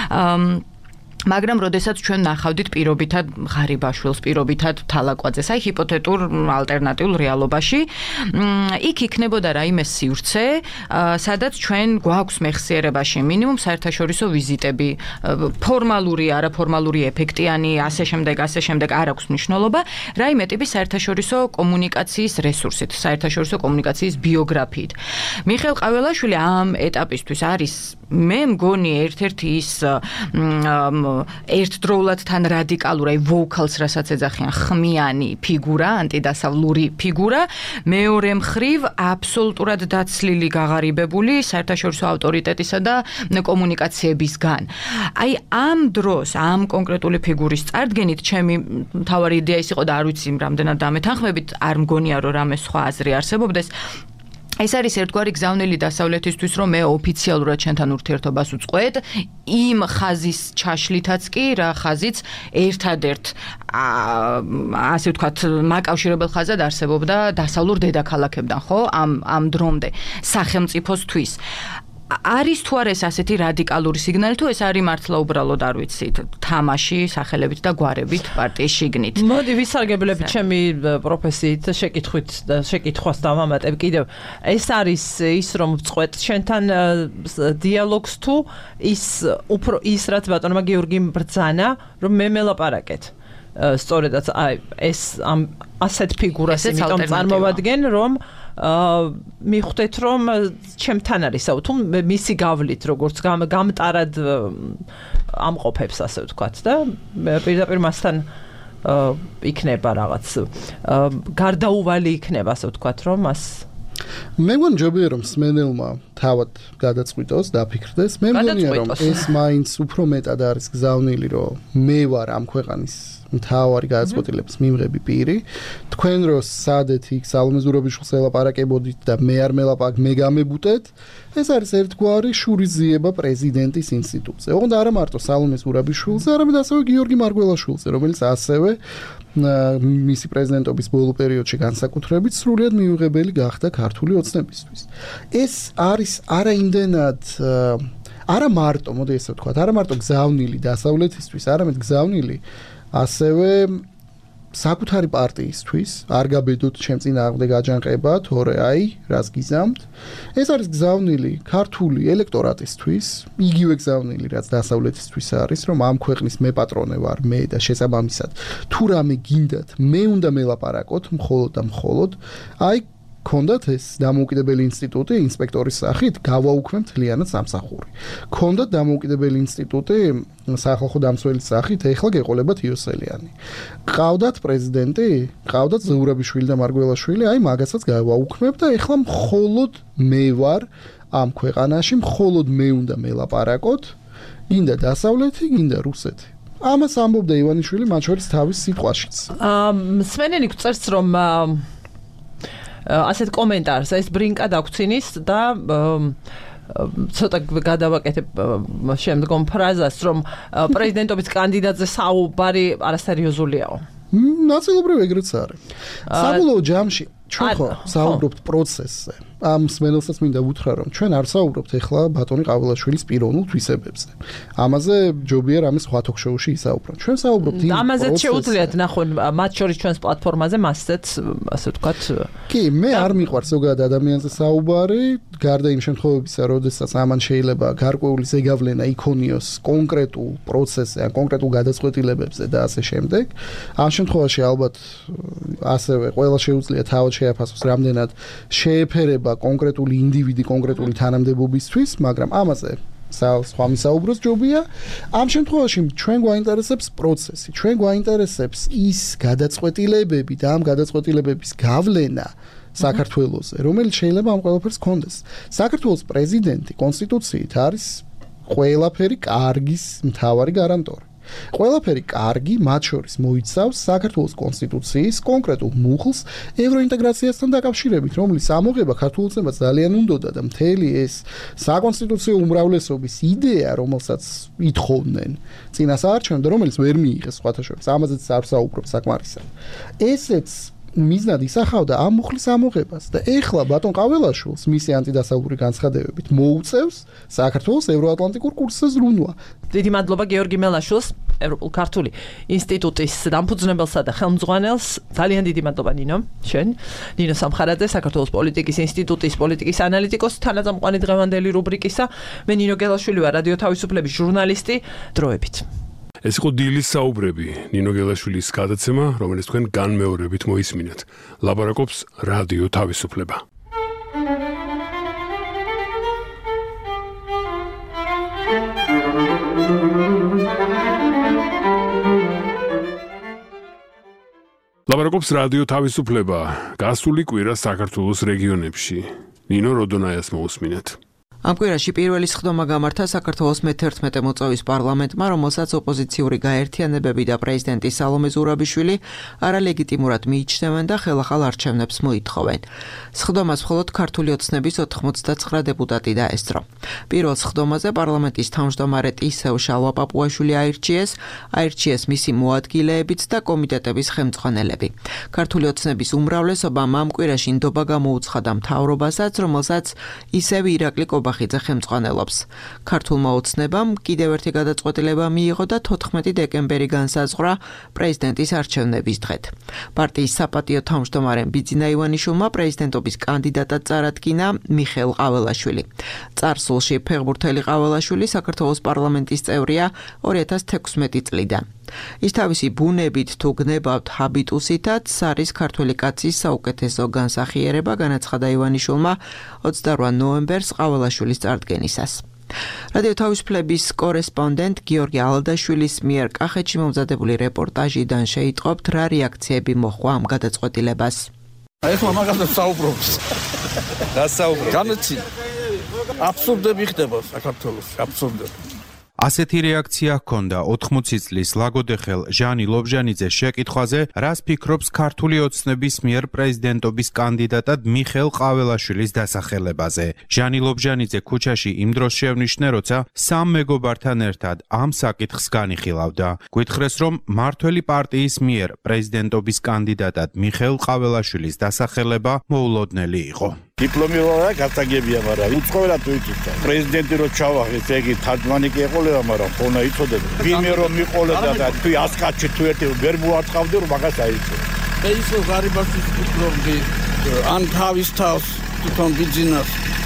მაგრამ როდესაც ჩვენ ნახავდით პირობითად ღარიბაშვილს, პირობითად თალაკვაძეს, აი ჰიპოთეტურ ალტერნატიულ რეალობაში, იქ იქნებოდა რაიმე სივრცე, სადაც ჩვენ გვაქვს მეხსიერებაში მინიმუმ საერთაშორისო ვიზიტები, ფორმალური, არაფორმალური, ეფექტიანი, ასე შემდეგ არ აქვს მნიშვნელობა, რაიმე ტიპის საერთაშორისო კომუნიკაციის რესურსით, საერთაშორისო კომუნიკაციის ბიოგრაფიით. მიხეილ ყაველაშვილი ამ ეტაპისთვის არის მე მგონი ერთ-ერთი ის ერთდროულად თან რადიკალური, აი ვოქალს რასაც ეძახიან, ხმიანი ფიგურა, ანტიდასავლური ფიგურა, მეორე მხრივ აბსოლუტურად დაცლილი, გაღარიბებული საერთაშორისო ავტორიტეტისა და კომუნიკაციებისგან. აი ამ დროს, ამ კონკრეტული ფიგურის წარდგენით, ჩემი მთავარი იდეა ის იყო და არ ვიცი რამდენად დამეთანხმებით, არ მგონია რომ რამე სხვა აზრი არსებობდეს. ეს არის ერთგვარი გზავნილი დასავლეთისთვის, რომ მე ოფიციალურად ჩვენთან ურთიერთობას უწყყვეთ, იმ ხაზის ჩაშლითაც კი, რა ხაზიც ერთადერთ ასე ვთქვათ, მაკავშირებელ ხაზად არსებობდა დასავლურ დედაქალაქებთან, ხო? ამ დრომდე სახელმწიფოსთვის. არის თუ არა ეს ასეთი რადიკალური სიგნალი, თუ ეს არის მართლა უბრალოდ არ ვიცით, თამაში სახელებით და გვარებით პარტიის შიგნით. მოდი ვისარგებლები ჩემი პროფესიით, შეკითხვას დავამატებ კიდევ. ეს არის ის, რომ ვწყვეტ ჩვენთან დიალოგს თუ ის რაც ბატონმა გიორგიმ ბრძანა, რომ მე მელაპარაკეთ. სწორედაც აი ეს ასეთ ფიგურას იმიტომ წარმოვადგენ, რომ მიხვდეთ, რომ ჩემთან არის თუ მისი გავლით, როგორც გამტარად ამყოფებს, ასე ვთქვათ და პირდაპირ მასთან იქნება რაღაც გარდაუვალი იქნება, ასე ვთქვათ, რომ მას მე მგონი ჯობია რომ სმენელმა თავად გადაწყვიტოს, დაფიქრდეს. მე მგონია რომ ეს მაინც უფრო მეტად არის გზავნილი, რომ მე ვარ ამ ქვეყანის მთავარი გადაწყვეტილების მიმღები პირი. თქვენ რო სადეთ იქ სალომე ზურაბიშვილს ელაპარაკებოდით და მე არ მე გამებუტეთ, ეს არის ერთგვარი შურიზიება პრეზიდენტის ინსტიტუტზე. ოღონდ არა მარტო სალომე ზურაბიშვილზე, არამედ ასევე გიორგი მარგველაშვილზე, რომელიც ასევე მისი პრეზიდენტობის ბოლო პერიოდში განსაკუთრებით სრულიად მიუღებელი გახდა ქართული ოცნებისთვის. ეს არის არა მარტო, მოდი ესე ვთქვათ, არა მარტო გზავნილი დასავლეთისთვის, არამედ გზავნილი ასევე საკუთარი პარტიისთვის, არ გაბედოთ ჩემ წინააღმდეგ აჯანყება, თორე აი, რას გიზამთ. ეს არის გზავნილი ქართული ელექტორატისთვის, იგივე გზავნილი, რაც დასავლეთისთვის არის, რომ ამ ქვეყნის მეპატრონე ვარ მე და შესაბამისად, თუ რამე გინდათ, მე უნდა მელაპარაკოთ მხოლოდ და მხოლოდ, აი ქონდათ ეს დამოუკიდებელი ინსტიტუტი ინსპექტორის სახით გავაუქმე მთლიანად სამსახური. ქონდათ დამოუკიდებელი ინსტიტუტი სახალხო დამცველის სახით, ეხლა გეყოლებათ იოსელიანი. ყავდათ პრეზიდენტი, ყავდათ ზურაბიშვილი და მარგველაშვილი, აი მაგასაც გავაუქმებ და ეხლა მხოლოდ მე ვარ ამ ქვეყანაში, მხოლოდ მე უნდა მელაპარაკოთ, გინდა დასავლეთი, გინდა რუსეთი. ამას ამბობდა ივანიშვილი მათ შორის თავის სიტყვაშიც. სმენელი გწერს, რომ ასეთ კომენტარს ეს ბრინკა დაგცინის და ცოტა გადავაკეთებ შემდგომ ფრაზას, რომ პრეზიდენტობის კანდიდატზე საუბარი არასერიოზულიაო. ნაწილობრივ ეგრეც არის. საბოლოო ჯამში ჩვენ ხო საუბრობთ პროცესზე. ამ სმენელსაც მინდა უთხრა, რომ ჩვენ არ საუბრობთ ეხლა ბატონი ყაველაშვილის პიროვნულ თვისებებზე. ამაზე ჯობია რამე სხვა თოქ-შოუში ისაუბროთ. ჩვენ საუბრობთ იმ პროცესზე. ამაზეც შეუძლიათ ნახონ მათ შორის ჩვენს პლატფორმაზე მასეც, ასე ვთქვათ. კი, მე არ მიყვარს ზოგადად ადამიანზე საუბარი, გარდა იმ შემთხვევებისა, როდესაც ამან შეიძლება გარკვეული ზეგავლენა იქონიოს კონკრეტულ პროცესზე, ან კონკრეტულ გადაწყვეტილებებზე და ასე შემდეგ. ამ შემთხვევაში ალბათ ასევე ყველა შეუძლია თავად შეაფასოს, რამდენად შეეფერება კონკრეტული ინდივიდი კონკრეტული თანამდებობისთვის, მაგრამ ამაზე სხვა მისაუბროს ჯობია. ამ შემთხვევაში ჩვენ გვაინტერესებს პროცესი, ჩვენ გვაინტერესებს ის გადაწყვეტილებები და ამ გადაწყვეტილებების გავლენა საქართველოზე, რომელიც შეიძლება ამ ყველაფერს ჰქონდეს. საქართველოს პრეზიდენტი კონსტიტუციით არის ყველაფერი კარგის მთავარი გარანტორი. ყველაფერი კარგი, მათ შორის მოიცავს საქართველოს კონსტიტუციის კონკრეტულ მუხლს ევროინტეგრაციასთან დაკავშირებით, რომლის ამოღება ქართულ ოცნებას ძალიან უნდოდა და მთელი ეს საკონსტიტუციო უმრავლესობის იდეა, რომელსაც ითხოვდნენ წინასაარჩევნო და რომელიც ვერ მიიღეს სხვათა შორის, ამაზეც არ ვსაუბრობ საკმარისად. ესეც მიზნად ისახავდა ამ მუხლის ამოღებას და ეხლა ბატონ ყაველაშვილს მისი ანტიდასავლური განცხადებებით მოუწევს საქართველოს ევროატლანტიკურ კურსზე ზრუნვა. დიდი მადლობა გიორგი მელაშვილს, ევროპულ-ქართული ინსტიტუტის დამფუძნებელსა და ხელმძღვანელს. ძალიან დიდი მადლობა ნინო, შენ. ნინო სამხარაძე, საქართველოს პოლიტიკის ინსტიტუტის პოლიტიკის ანალიტიკოსი, თანაწამყვანი დღევანდელი რუბრიკისა. მე ნინო გელაშვილი ვარ, რადიო თავისუფლების ჟურნალისტი. დროებით. ეს იყო დილის საუბრები, ნინო გელაშვილის გადაცემა, რომელიც თქვენ განმეორებით მოისმინეთ. ლაპარაკობს რადიო თავისუფლება. ლაპარაკობს რადიო თავისუფლება. გასული კვირა საქართველოს რეგიონებში. ნინო როდონაიას მოусმინეთ. ამ კვირაში პირველი სხდომა გამართა საქართველოს მე-11 მოწვევის პარლამენტმა, რომელსაც ოპოზიციური გაერთიანებები და პრეზიდენტი სალომე ზურაბიშვილი არალეგიტიმურად მიიჩნევენ და ხელახალ არჩევნებს მოითხოვენ. სხდომას მხოლოდ ქართული ოცნების 99 დეპუტატი დაესწრო. პირველ სხდომაზე პარლამენტის თავმჯდომარე ტისევ შალვა-პაპუაშვილი აირჩიეს მისი მოადგილეებიც და კომიტეტების ხელმძღვანელები. ქართული ოცნების უმრავლესობამ ამ კვირაში ნდობა გამოუცხადა მთავრობასაც, რომელსაც ისევ ირაკლი ხიდზე ხელმძღვანელობს. ქართულმა ოცნებამ კიდევ ერთი გადაწყვეტილება მიიღო და 14 დეკემბერი განსაზღვრა პრეზიდენტის არჩევნების დღედ. პარტიის საპატიო თავმჯდომარემ ბიძინა ივანიშვილმა პრეზიდენტობის კანდიდატად წარადგინა მიხეილ ყაველაშვილი. წარსულში ფეხბურთელი ყაველაშვილი საქართველოს პარლამენტის წევრია 2016 წლიდან. ის თავისი ბუნებით თუ გნებავთ ჰაბიტუსითაც არის ქართული კაცის საუკეთესო განსახიერება, განაცხადა ივანიშვილმა 28 ნოემბერს ყაველაშვილის წარდგენისას. რადიო თავისუფლების კორესპონდენტ გიორგი ალადაშვილის მიერ კახეთში მომზადებული რეპორტაჟიდან შეიტყობთ, რა რეაქციები მოჰყვა ამ გადაწყვეტილებას. ეხლა მაგაზე საუბრობს. რა საუბრობს? განაცი. აბსურდები ხდება საქართველოს, აბსურდები. ასეთი რეაქცია ჰქონდა 80 წლის ლაგოდეხელ ჟანი ლობჟანიძეს შეკითხვაზე, რას ფიქრობს ქართული ოცნების მიერ პრეზიდენტობის კანდიდატად მიხეილ ყაველაშვილის დასახელებაზე. ჟანი ლობჟანიძე ქუჩაში იმ დროს შევნიშნე, როცა სამ მეგობართან ერთად ამ საკითხს განიხილავდა. გვითხრეს, რომ მართველი პარტიის მიერ პრეზიდენტობის კანდიდატად მიხეილ ყაველაშვილის დასახელება მოულოდნელი იყო. დიპლომი რა გასაგებია, მაგრამ უცხოელად თუ იცით. პრეზიდენტი რო ჩავახეს, ეგი თაჯმანი კი ეყოლება, მაგრამ ხონა იცოდება. ვინმე რომ მიყოლოდა და თუ ასკაჩი თუ ერთი ვერ მოაწყავდი, რომ მაგას აიცო. ეს ღარიბაშვილის ფიქრობდი, ან თავის თავს თვითონ ბიძინას.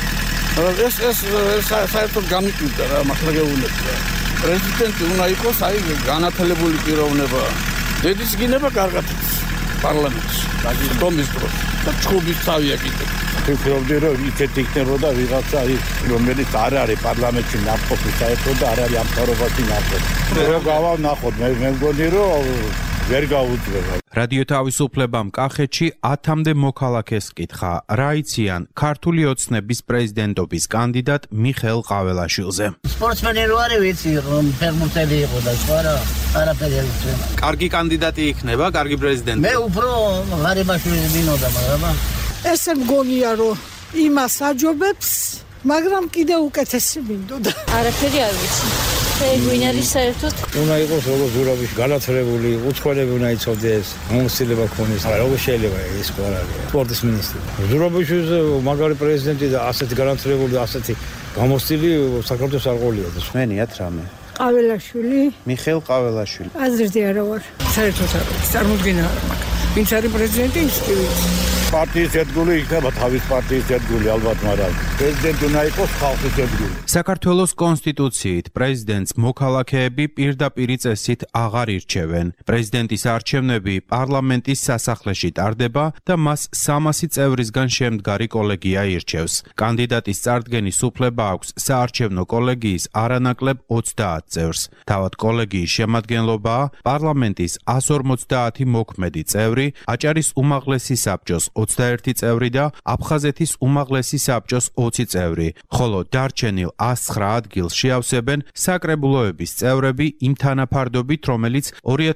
ეს საერთოდ გამიკვირდა რა, მართლა გეუბნები. პრეზიდენტი უნდა იყოს აი განათლებული პიროვნება. დედის გინება კარგად პარლამენტში. დაგიწყობის დროს. ჩხუბის თავია კიდე. ფიქრობდი, რომ იქეთ იქნებოდა ვიღაცა, რომელიც არ არის პარლამენტში ნაყოფი საერთოდ და არ არის ამ თავრობაში ნაყოფი. რო გავანახოთ, მე მგონი, რომ ვერ გაუძლება. რადიო თავისუფლებამ კახეთში 10-მდე მოქალაქეს კითხა, რა იციან ქართული ოცნების პრეზიდენტობის კანდიდატ მიხეილ ყაველაშვილზე. სპორტსმენი რო არის, ვიცი, რომ ფეხბურთელი იყო და სხვა რა, არაფერი არ იციან. კარგი კანდიდატი იქნება, კარგი პრეზიდენტი. მე უფრო ღარიბაშვილი მინოდა, მაგრამ ესე მგონია, რომ იმას აჯობებს, მაგრამ კიდე უკეთესი მინდოდა. არაფერი არ ვიცი. ვინ არის საერთოდ? უნდა იყოს როგორც ზურაბიშვილი, განათლებული, უცხოელები უნდა იცოდეს, მომსწრება ქონდეს. როგორ შეიძლება ეს ყველაფერი? სპორტის მინისტრი. ზურაბიშვილის მაგარი პრეზიდენტი და ასეთი განათლებული და ასეთი გამოსწილი საქართველოს არ ყოლია. მენიათ რამე. ყაველაშვილი? მიხეილ ყაველაშვილი. აზრდი არა ვარ. საერთოდ არ ვიცი, წარმოდგენა არ მაქვს. ვინც არის პრეზიდენტი, ის კი ვიცი. პარტიის ერთგული იქნება თავის პარტიის ერთგული ალბათ, მაგრამ პრეზიდენტი უნდა იყოს ხალხის ერთგული. საქართველოს კონსტიტუციით პრეზიდენტს მოქალაქეები პირდაპირ წესით აღარ ირჩევენ. პრეზიდენტის არჩევნები პარლამენტის სასახლეში ტარდება და მას 300 წევრისგან შემდგარი კოლეგია ირჩევს. კანდიდატის წარდგენის უფლება აქვს საარჩევნო კოლეგიის არანაკლებ 30 წევრს. თავად კოლეგიის შემადგენლობაა პარლამენტის 150 მოქმედი წევრი, აჭარის უმაღლესი საბჭოს 21 წევრი და აფხაზეთის უმაღლესი საბჭოს 20 წევრი, ხოლო დარჩენილ 109 ადგილს შეავსებენ საკრებულოების წევრები იმ თანაფარდობით, რომელიც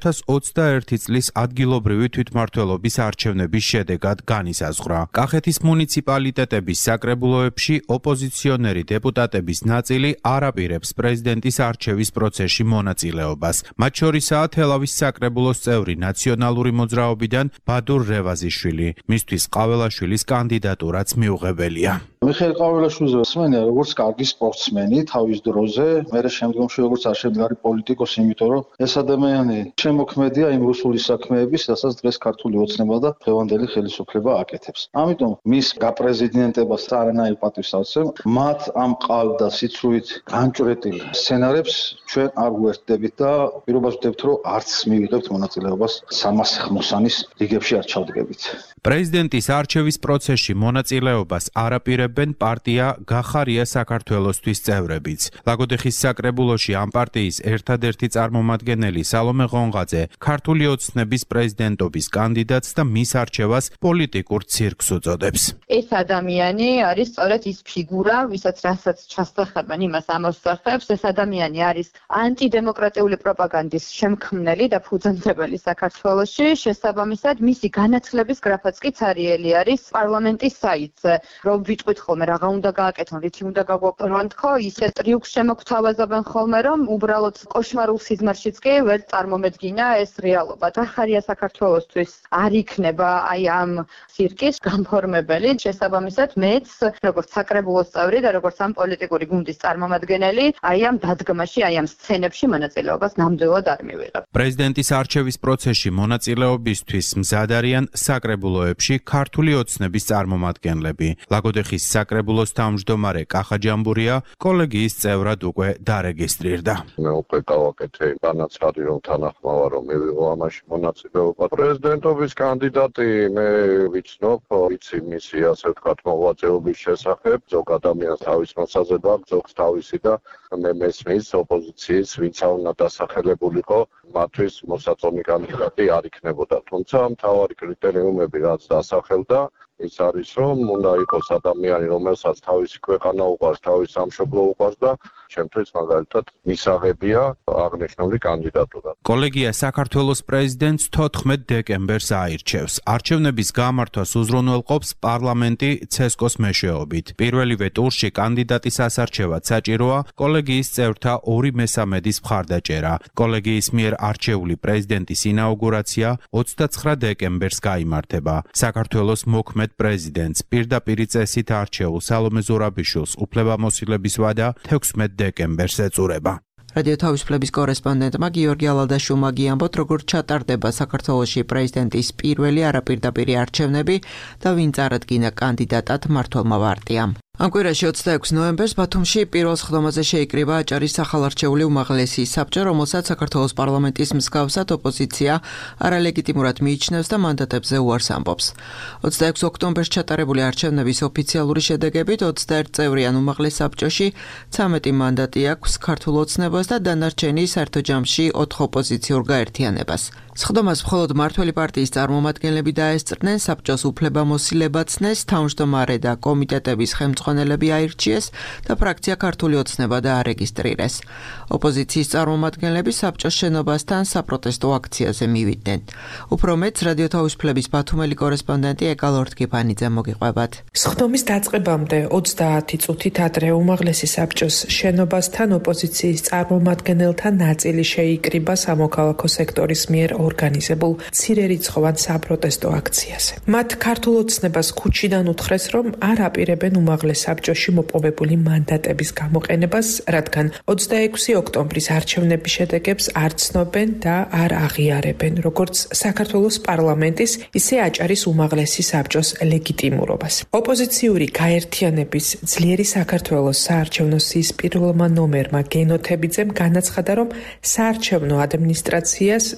2021 წლის ადგილობრივი თვითმმართველობის არჩევნების შედეგად განისაზღვრა. კახეთის მუნიციპალიტეტების საკრებულოებში ოპოზიციონერი დეპუტატების ნაწილი არ აპირებს პრეზიდენტის არჩევის პროცესში მონაწილეობას. მათ შორისაა თელავის საკრებულოს წევრი ნაციონალური მოძრაობიდან ბადურ რევაზიშვილი. მისთვის ყაველაშვილის კანდიდატურაც მიუღებელია. მიხეილ ყაველაშვილზე ვსმენია როგორც კარგი სპორტსმენი თავის დროზე, მერე შემდგომში როგორც არშემდგარი პოლიტიკოსი, იმიტომ რომ ეს ადამიანი შემოქმედია იმ რუსული საქმეების, რასაც დღეს ქართული ოცნება და დღევანდელი ხელისუფლება აკეთებს. ამიტომ მის გაპრეზიდენტებას არანაირ პატივს არ ვცემ. მათ ამ ყალბ და სიცრუით განჭრეტილ სცენარებს ჩვენ არ ვუერთდებით და პირობას ვდებთ, რომ არც მივიღებთ მონაწილეობას 300 ხმოსანის რიგებში არ ჩავდგებით. პრეზიდენტის არჩევის პროცესში მონაწილეობას არ აპირებენ პარტია გახარია საქართველოსთვის წევრებიც. ლაგოდეხის საკრებულოში ამ პარტიის ერთადერთი წარმომადგენელი სალომე ღონღაძე ქართული ოცნების პრეზიდენტობის კანდიდატს და მის არჩევას პოლიტიკურ ცირკს უწოდებს. ეს ადამიანი არის სწორედ ის ფიგურა, ვისაც რასაც ჩასახებენ, იმას ამოსახებს. ეს ადამიანი არის ანტიდემოკრატიული პროპაგანდის შემქმნელი და ფუძემდებელი საქართველოში. შესაბამისად, მისი განათლების გრაფიკი კი ცარიელი არის პარლამენტის საიტზე, რომ ვიტყვით ხოლმე რაღა უნდა გააკეთონ, რითი უნდა გაგვაკვირვონ თქო, ისე ტრიუქს შემოგთავაზობენ ხოლმე, რომ უბრალოდ კოშმარულ სიზმარშიც კი ვერ წარმომედგინა ეს რეალობა. გახარია საქართველოსთვის არ იქნება აი ამ ცირკის განფორმებელი. შესაბამისად, მეც როგორც საკრებულოს წევრი და როგორც ამ პოლიტიკური გუნდის წარმომადგენელი, აი ამ დადგმაში, აი ამ სცენებში მონაწილეობას ნამდვილად არ მივიღებ. პრეზიდენტის არჩევის პროცესში მონაწილეობისთვის მზად არიან საკრებულოებში ქართული ოცნების წარმომადგენლები. ლაგოდეხის საკრებულოს თავმჯდომარე კახა ჯამბურია კოლეგიის წევრად უკვე დარეგისტრირდა. მე უკვე გავაკეთე განაცხადი, რომ თანახმავა რომ მივიღო ამაში მონაწილეობა. პრეზიდენტობის კანდიდატი მე ვიცნობ, ვიცი მისი ასე ვთქვათ მოღვაწეობის შესახებ, ზოგ ადამიანს თავის მოსაზრება აქვს, ზოგს თავისი და მე მესმის ოპოზიციის ვინც უნდა დასახელებულიყო, მათთვის მოსაწონი კანდიდატი არ იქნებოდა. თუმცა მთავარი კრიტერიუმები რაც დასახელდა, ის არის რომ უნდა იყოს ადამიანი, რომელსაც თავისი ქვეყანა უყვარს, თავის სამშობლო უყვარს და შემთხვევით მაგალითად მისაღებია აღნიშნული კანდიდატურა. კოლეგია საქართველოს პრეზიდენტს 14 დეკემბერს აირჩევს. არჩევნების გამართვას უზრუნველყოფს პარლამენტი ცესკოს მეშვეობით. პირველივე ტურში კანდიდატის ასარჩევად საჭიროა კოლეგიის წევრთა 2/3-ის მხარდაჭერა. კოლეგიის მიერ არჩეული პრეზიდენტის ინაუგურაცია 29 დეკემბერს გაიმართება. საქართველოს მოქმედ პრეზიდენტს პირდაპირი წესით არჩეულ სალომე ზურაბიშვილს უფლებამოსილების ვადა 16 დეკემბერს ეწურება. რადიო თავისუფლების კორესპონდენტმა გიორგი ალადაშვილმა გიამბოთ, როგორ ჩატარდება საქართველოში პრეზიდენტის პირველი არაპირდაპირი არჩევნები და ვინ წარადგინა კანდიდატად მმართველმა პარტიამ. ამ კვირაში 26 ნოემბერს ბათუმში პირველ სხდომაზე შეიკრიბა აჭარის სახალარჩეული უმაღლესი საბჭო, რომელსაც საქართველოს პარლამენტის მსგავსად ოპოზიცია არალეგიტიმურად მიიჩნევს და მანდატებზე უარს ამბობს. 26 ოქტომბერს ჩატარებული არჩევნების ოფიციალური შედეგებით 21 წევრიან უმაღლეს საბჭოში 13 მანდატი აქვს ქართულ ოცნებას და დანარჩენი საერთო ჯამში 4 ოპოზიციურ გაერთიანებას. სხდომას მხოლოდ მმართველი პარტიის წარმომადგენლები დაესწრნენ, საბჭოს უფლებამოსილება ცნეს, თავმჯდომარე და კომიტეტების ხელმძღვანელები აირჩიეს და ფრაქცია ქართული ოცნება დაარეგისტრირეს. ოპოზიციის წარმომადგენლები საბჭოს შენობასთან საპროტესტო აქციაზე მივიდნენ. უფრო მეტს რადიო თავისუფლების ბათუმელი კორესპონდენტი ეკალორთქიფანიძე მოგიყვებათ. სხდომის დაწყებამდე 30 წუთით ადრე უმაღლესი საბჭოს შენობასთან ოპოზიციის წარმომადგენელთა ნაწილი შეიკრიბა სამოქალაქო სექტორის მიერ ორგანიზებულ მცირერიცხოვან საპროტესტო აქციაზე. მათ ქართულ ოცნებას ქუჩიდან უთხრეს, რომ არ აპირებენ უმაღლეს საბჭოში მოპოვებული მანდატების გამოყენებას, რადგან 26 ოქტომბრის არჩევნების შედეგებს არ ცნობენ და არ აღიარებენ, როგორც საქართველოს პარლამენტის, ისე აჭარის უმაღლესი საბჭოს ლეგიტიმურობას. ოპოზიციური გაერთიანების ძლიერი საქართველოს საარჩევნო სიის პირველმა ნომერმა გენოთებიძემ განაცხადა, რომ საარჩევნო ადმინისტრაციას სიის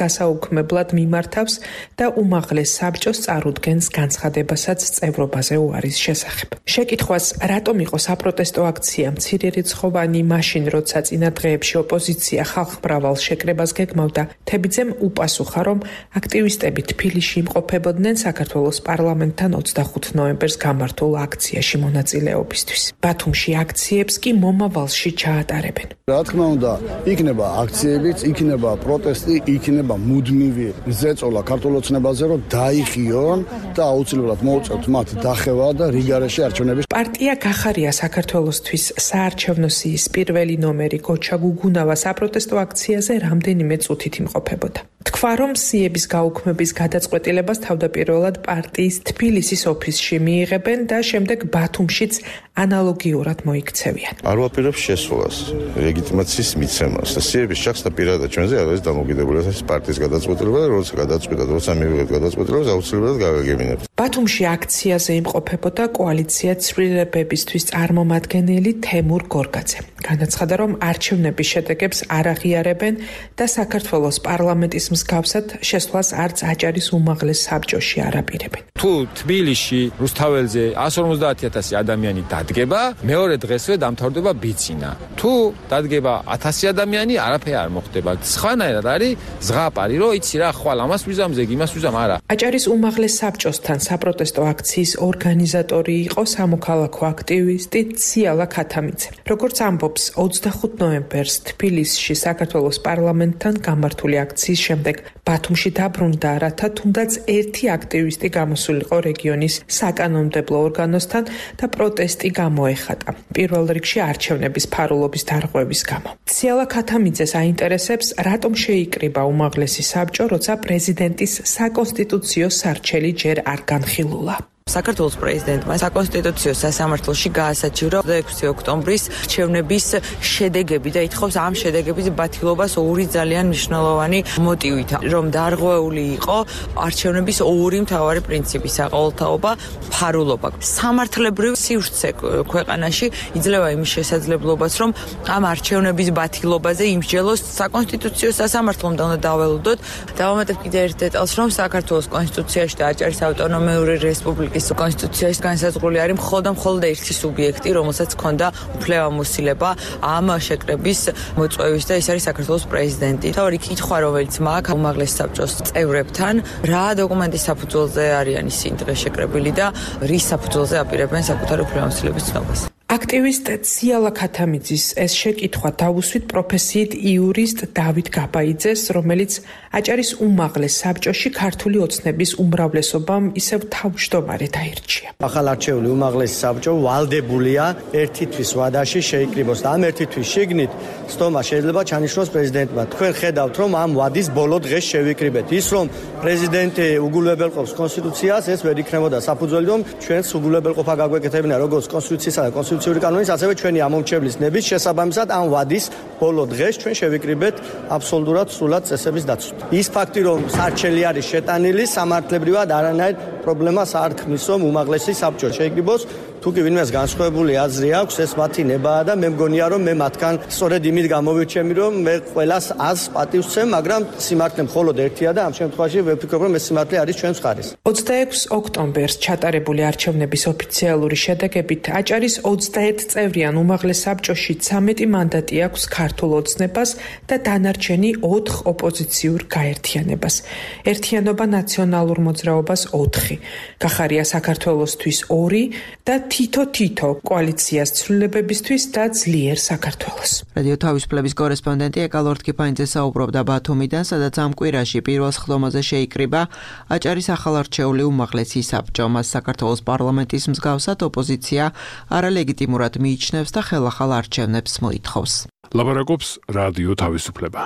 გასაუქმებლად მიმართავს და უმაღლეს საბჭოს წარუდგენს განცხადებასაც წევრობაზე უარის შესახებ. შეკითხვას, რატომ იყო საპროტესტო აქცია მცირერიცხოვანი მაშინ, როცა წინა დღეებში ოპოზიცია ხალხმრავალ შეკრებას გეგმავდა, თებიძემ უპასუხა, რომ აქტივისტები თბილისში იმყოფებოდნენ საქართველოს პარლამენტთან 25 ნოემბერს გამართულ აქციაში მონაწილეობისთვის. ბათუმში აქციებს კი მომავალში ჩაატარებენ. რა თქმა უნდა, იქნება აქციებიც, იქნება პროტესტი, იქნება მუდმივი ზეწოლა ქართულ ოცნებაზე, რომ დაიხიონ და აუცილებლად მოუწევთ მათ დახევა და რიგარეში არჩევნების. პარტია გახარია საქართველოსთვის საარჩევნო სიის პირველი ნომერი გოჩა გუგუნავა საპროტესტო აქციაზე რამდენიმე წუთით იმყოფებოდა. თქვა, რომ სიების გაუქმების გადაწყვეტილებას თავდაპირველად პარტიის თბილისის ოფისში მიიღებენ და შემდეგ ბათუმშიც ანალოგიურად მოიქცევიან. არ ვაპირებ შესვლას, ლეგიტიმაციის მიცემას და სიების შახსთა პირადად ჩვენზე არ არის დამოკიდებული ეს პარტიის გადაწყვეტილება და როცა გადაწყვეტა, როცა მივიღეთ გადაწყვეტილებას, აუცილებლად გავაგებინებთ. ბათუმში აქციაზე იმყოფებოდა კოალიცია ცვლილებებისთვის წარმომადგენელი თემურ გორგაძე. განაცხადა, რომ არჩევნების შედეგებს არ აღიარებენ და საქართველოს პარლამენტის მსგავსად შესვლას არც აჭარის უმაღლეს საბჭოში არ აპირებენ. თუ თბილისში რუსთაველზე 150,000 ადამიანი დადგება, მეორე დღესვე დამთავრდება ბიცინა. თუ დადგება 1000 ადამიანი, არაფერი არ მოხდება. სხვანაირად არის ზღაპარი, რომ იცი რა, ხვალ ამას ვიზამზე, იმას ვიზამ, არა. აჭარის უმაღლეს საბჭოსთან საპროტესტო აქციის ორგანიზატორი იყო სამოქალაქო აქტივისტი ციალა ქათამიძე. როგორც ამბობს, 25 ნოემბერს თბილისში საქართველოს პარლამენტთან გამართული აქციის შემდეგ ბათუმში დაბრუნდა, რათა თუნდაც ერთი აქტივისტი გამოსულიყო რეგიონის საკანონმდებლო ორგანოსთან და პროტესტი გამოეხატა. პირველ რიგში არჩევნების ფარულობის დარღვევის გამო. ციალა ქათამიძეს აინტერესებს, რატომ შეიკრიბა უმაღლესი საბჭო, როცა პრეზიდენტის საკონსტიტუციო სარჩელი ჯერ არ განხილულა. საქართველოს პრეზიდენტმა საკონსტიტუციო სასამართლოში გაასაჩივრა 6 ოქტომბრის არჩევნების შედეგები და ითხოვს ამ შედეგების ბათილობას ორი ძალიან მნიშვნელოვანი მოტივით, რომ დარღვეული იყო არჩევნების ორი მთავარი პრინციპი: საყოველთაობა, ფარულობა. სამართლებრივ სივრცე ქვეყანაში იძლევა იმის შესაძლებლობას, რომ ამ არჩევნების ბათილობაზე იმსჯელოს საკონსტიტუციო სასამართლომ და უნდა დაველოდოთ. დავამატებ კიდევ ერთ დეტალს, რომ საქართველოს კონსტიტუციაში და აჭარის ავტონომიური რესპუბლიკის კონსტიტუციაში განსაზღვრული არის მხოლოდ ერთი სუბიექტი, რომელსაც ჰქონდა უფლებამოსილება ამ შეკრების მოწვევის და ის არის საქართველოს პრეზიდენტი. თავი კითხვა, რომელიც მაქვს უმაღლეს საბჭოს წევრებთან, რა დოკუმენტის საფუძველზე არიან ისინი დღეს შეკრებილი და რის საფუძველზე აპირებენ საკუთარი უფლებამოსილების ცნობას. აქტივისტ ციალა ქათამიძის ეს შეკითხვა დავუსვით პროფესიით იურისტ დავით გაბაიძეს, რომელიც აჭარის უმაღლეს საბჭოში ქართული ოცნების უმრავლესობამ ისევ თავმჯდომარედ აირჩია. ახალ არჩეული უმაღლესი საბჭო ვალდებულია ერთი თვის ვადაში შეიკრიბოს და ამ ერთი თვის შიგნით სტომა შეიძლება ჩანიშნოს პრეზიდენტმა. თქვენ ხედავთ, რომ ამ ვადის ბოლო დღეს შევიკრიბეთ. ის რომ პრეზიდენტი უგულებელყოფს კონსტიტუციას, ეს ვერ იქნებოდა საფუძველი, რომ ჩვენს უგულებელყოფა გაგვეკეთებინა როგორც კონსტიტუციისა და კონსტიტუციური კანონის, ასევე ჩვენი ამომრჩევლის ნების შესაბამისად ამ ვადის ბოლო დღეს ჩვენ შევიკრიბეთ აბსოლუტურად სრულად წესების დაცვით. ის ფაქტი, რომ სარჩელი არის შეტანილი, სამართლებრივად არანაირ პრობლემას არ ქმნის, რომ უმაღლესი საბჭო შეიკრიბოს. თუ კი ვინმეს განსხვავებული აზრი აქვს, ეს მათი ნებაა და მე მგონია, რომ მე მათგან სწორედ იმით გამოვირჩემი, რომ მე ყველას აზრს პატივს ვცემ, მაგრამ სიმართლე მხოლოდ ერთია და ამ შემთხვევაში ვფიქრობ, რომ ეს სიმართლე არის ჩვენს მხარეს. 26 ოქტომბერს ჩატარებული არჩევნების ოფიციალური შედეგებით აჭარის 21 წევრიან უმაღლეს საბჭოში 13 მანდატი აქვს ქართულ ოცნებას და დანარჩენი 4 ოპოზიციურ გაერთიანებას. ერთიანობა ნაციონალურ მოძრაობას 4, გახარია საქართველოსთვის 2 და თითო კოალიციას ცვლილებებისთვის და ძლიერ საქართველოს. რადიო თავისუფლების კორესპონდენტი ეკალორდ კიფაინძე საუბრობდა ბათუმიდან, სადაც ამ კვირაში პირველ სხდომაზე შეიკრიბა აჭარის ახალარჩეული უმაღლესი საბჭო. მას საქართველოს პარლამენტის მსგავსად ოპოზიცია არალეგიტიმურად მიიჩნევს და ხელახალ არჩევნებს მოითხოვს. ლაპარაკობს რადიო თავისუფლება.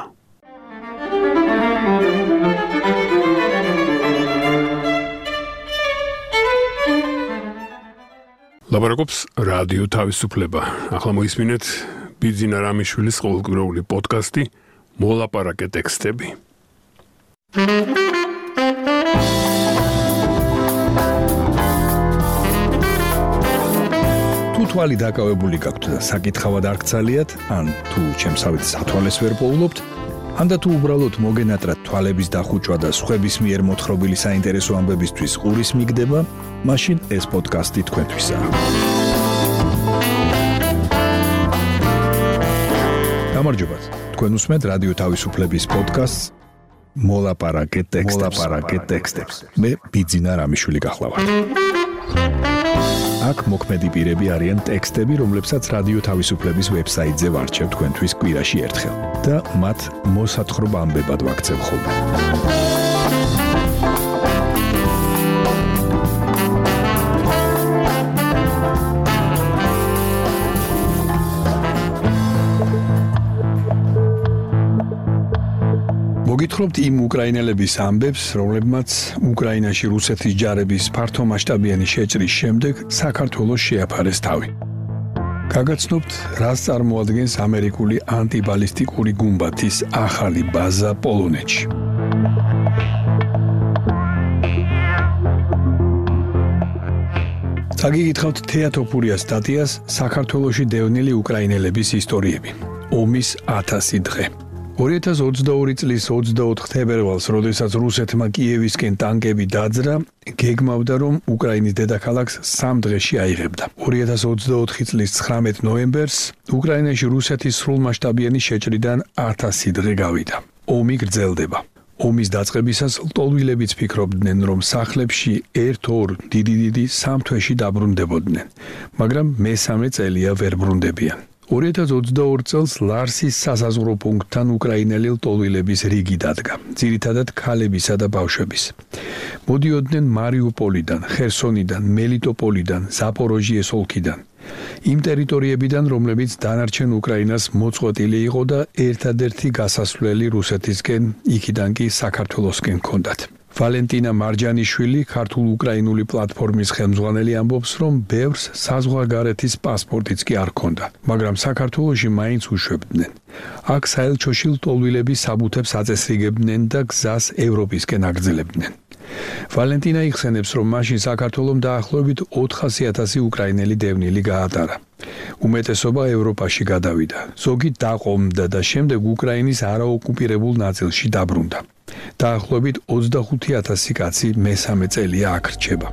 ლაპარაკობს რადიო თავისუფლება. ახლა მოისმინეთ ბიძინა რამიშვილის ყოველკვირეული პოდკასტი მოლაპარაკე ტექსტები. თუ თვალი დაკავებული გაქვთ და საკითხავად არ გცალიათ, ან თუ ჩემსავით სათვალეს ვერ პოულობთ, ანდა თუ უბრალოდ მოგენატრათ თვალების დახუჭვა და სხვების მიერ მოთხრობილი საინტერესო ამბებისთვის ყურის მიგდება, მაშინ ეს პოდკასტი თქვენთვისაა. გამარჯობათ. თქვენ უსმენთ რადიო თავისუფლების პოდკასტს მოლაპარაკე ტექსტებს. მე ბიძინა რამიშვილი გახლავართ. აქ მოქმედი პირები არიან ტექსტები, რომლებსაც რადიო თავისუფლების ვებსაიტზე ვარჩევ თქვენთვის კვირაში ერთხელ და მათ მოსათხრობ ამბებად ვაქცევ ხოლმე. მოგითხრობთ იმ უკრაინელების ამბებს, რომლებმაც უკრაინაში რუსეთის ჯარების ფართომასშტაბიანი შეჭრის შემდეგ საქართველოს შეაფარეს თავი. გაგაცნობთ, რას წარმოადგენს ამერიკული ანტიბალისტიკური გუმბათის ახალი ბაზა პოლონეთში. წაგიგითხავთ თეატოფურიას სტატიას საქართველოში დევნილი უკრაინელების ისტორიები. ომის 1000 დღე. 2022 წლის 24 თებერვალს, როდესაც რუსეთმა კიევისკენ ტანკები დაძრა, გეგმავდა, რომ უკრაინის დედაქალაქს 3 დღეში აიღებდა. 2024 წლის 19 ნოემბერს უკრაინაში რუსეთის სრულმასშტაბიანი შეჭრიდან 1000 დღე გავიდა. ომი გრძელდება. ომის დაწყებისას ლტოლვილებიც ფიქრობდნენ, რომ სახლებში 1-2 დიდი 3 თვეში დაბრუნდებოდნენ, მაგრამ მესამე წელია ვერ ბრუნდებიან. 2022 წელს ლარსის სასაზღვრო პუნქტთან უკრაინელი ლტოლვილების რიგი დადგა, ძირითადად ქალებისა და ბავშვების. მოდიოდნენ მარიუპოლიდან, ხერსონიდან, მელიტოპოლიდან, ზაპოროჟიეს ოლქიდან. იმ ტერიტორიებიდან, რომლებიც დანარჩენ უკრაინას მოწყვეტილი იყო და ერთადერთი გასასვლელი რუსეთისკენ, იქიდან კი საქართველოსკენ ჰქონდათ. ვალენტინა მარჯანიშვილი, ქართულ-უკრაინული პლატფორმის ხელმძღვანელი, ამბობს, რომ ბევრს საზღვარგარეთის პასპორტიც კი არ ჰქონდა, მაგრამ საქართველოში მაინც უშვებდნენ. აქ საელჩოში ლტოლვილები საბუთებს აწესრიგებდნენ და გზას ევროპისკენ აგრძელებდნენ. ვალენტინა იხსენებს, რომ მაშინ საქართველომ დაახლოებით 400,000 უკრაინელი დევნილი გაატარა. უმეტესობა ევროპაში გადავიდა, ზოგი დაყომდა და შემდეგ უკრაინის არაოკუპირებულ ნაწილში დაბრუნდა. დაახლოებით 25,000 კაცი მესამე წელია აქ რჩება.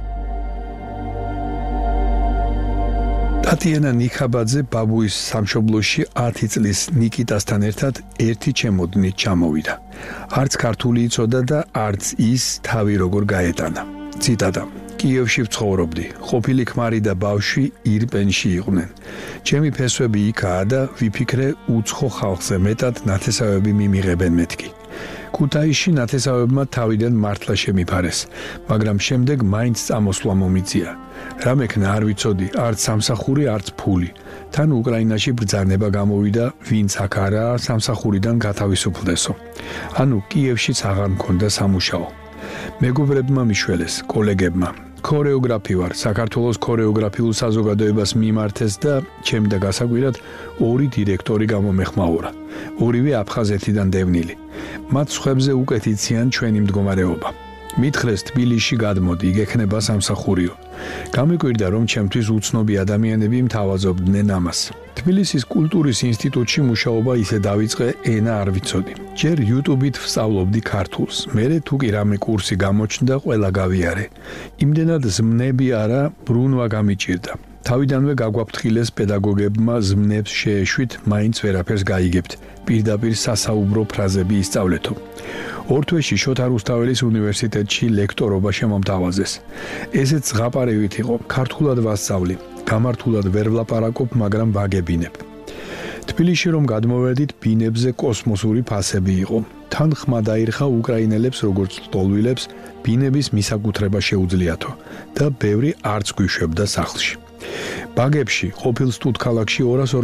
ტატიანა ნიხაბაძე ბაბუის სამშობლოში 10 წლის ნიკიტასთან ერთად ერთი ჩემოდნით ჩამოვიდა. არც ქართული იცოდა და არც ის თავი როგორ გაეტანა. ციტატა: კიევში ვცხოვრობდი, ყოფილი ქმარი და ბავშვი ირპენში იყვნენ. ჩემი ფესვები იქაა და ვიფიქრე უცხო ხალხზე მეტად ნათესავები მიმიღებენ მეთქი. ქუთაისში ნათესავებმა თავიდან მართლა შემიფარეს, მაგრამ შემდეგ მაინც წამოსვლა მომიწია. რა მექნა არ ვიცოდი, არც სამსახური, არც ფული. თან უკრაინაში ბრძანება გამოვიდა, ვინც აქ არაა სამსახურიდან გათავისუფლდესო. ანუ კიევშიც აღარ მქონდა სამუშაო. მეგობრებმა მიშველეს, კოლეგებმა. ქორეოგრაფი ვარ, საქართველოს ქორეოგრაფიულ საზოგადოებას მიმართეს და ჩემდა გასაკვირად 2 დირექტორი გამომეხმაურა. ორივე აფხაზეთიდან დევნილი. მათ სხვებზე უკეთ იციან ჩვენი მდგომარეობა. მითხრეს თბილისში გადმოდი, გექნება სამსახურიო. გამიკვირდა, რომ ჩემთვის უცნობი ადამიანები მთავაზობდნენ ამას. თბილისის კულტურის ინსტიტუტში მუშაობა ისე დავიწყე, ენა არ ვიცოდი. ჯერ YouTube-ით ვსწავლობდი ქართულს. მერე თუ კი რამე კურსი გამოჩნდა, ყველა გავიარე. იმდენად ზმნები არა, ბრუნვა გამიჭირდა. თავიდანვე გაგვაფრთხილეს პედაგოგებმა ზმნებს შეეშვით, მაინც ვერაფერს გაიგებთ. პირდაპირ სასაუბრო ფრაზები ისწავლეთო. 2 თვეში შოთა რუსთაველის უნივერსიტეტში ლექტორობა შემომთავაზეს. ესეც ზღაპარევით იყო, ქართულად ვასწავლი. გამართულად ვერ ვლაპარაკობ, მაგრამ ვაგებინებ. თბილისში რომ გადმოვედით, ბინებზე კოსმოსური ფასები იყო. თან ხმა დაირხა უკრაინელებს როგორც ლტოლვილებს, ბინების მისაკუთრება შეუძლიათო და ბევრი არც გვიშვებდა სახლში. ბაგებში ყოფილ სტუდქალაქში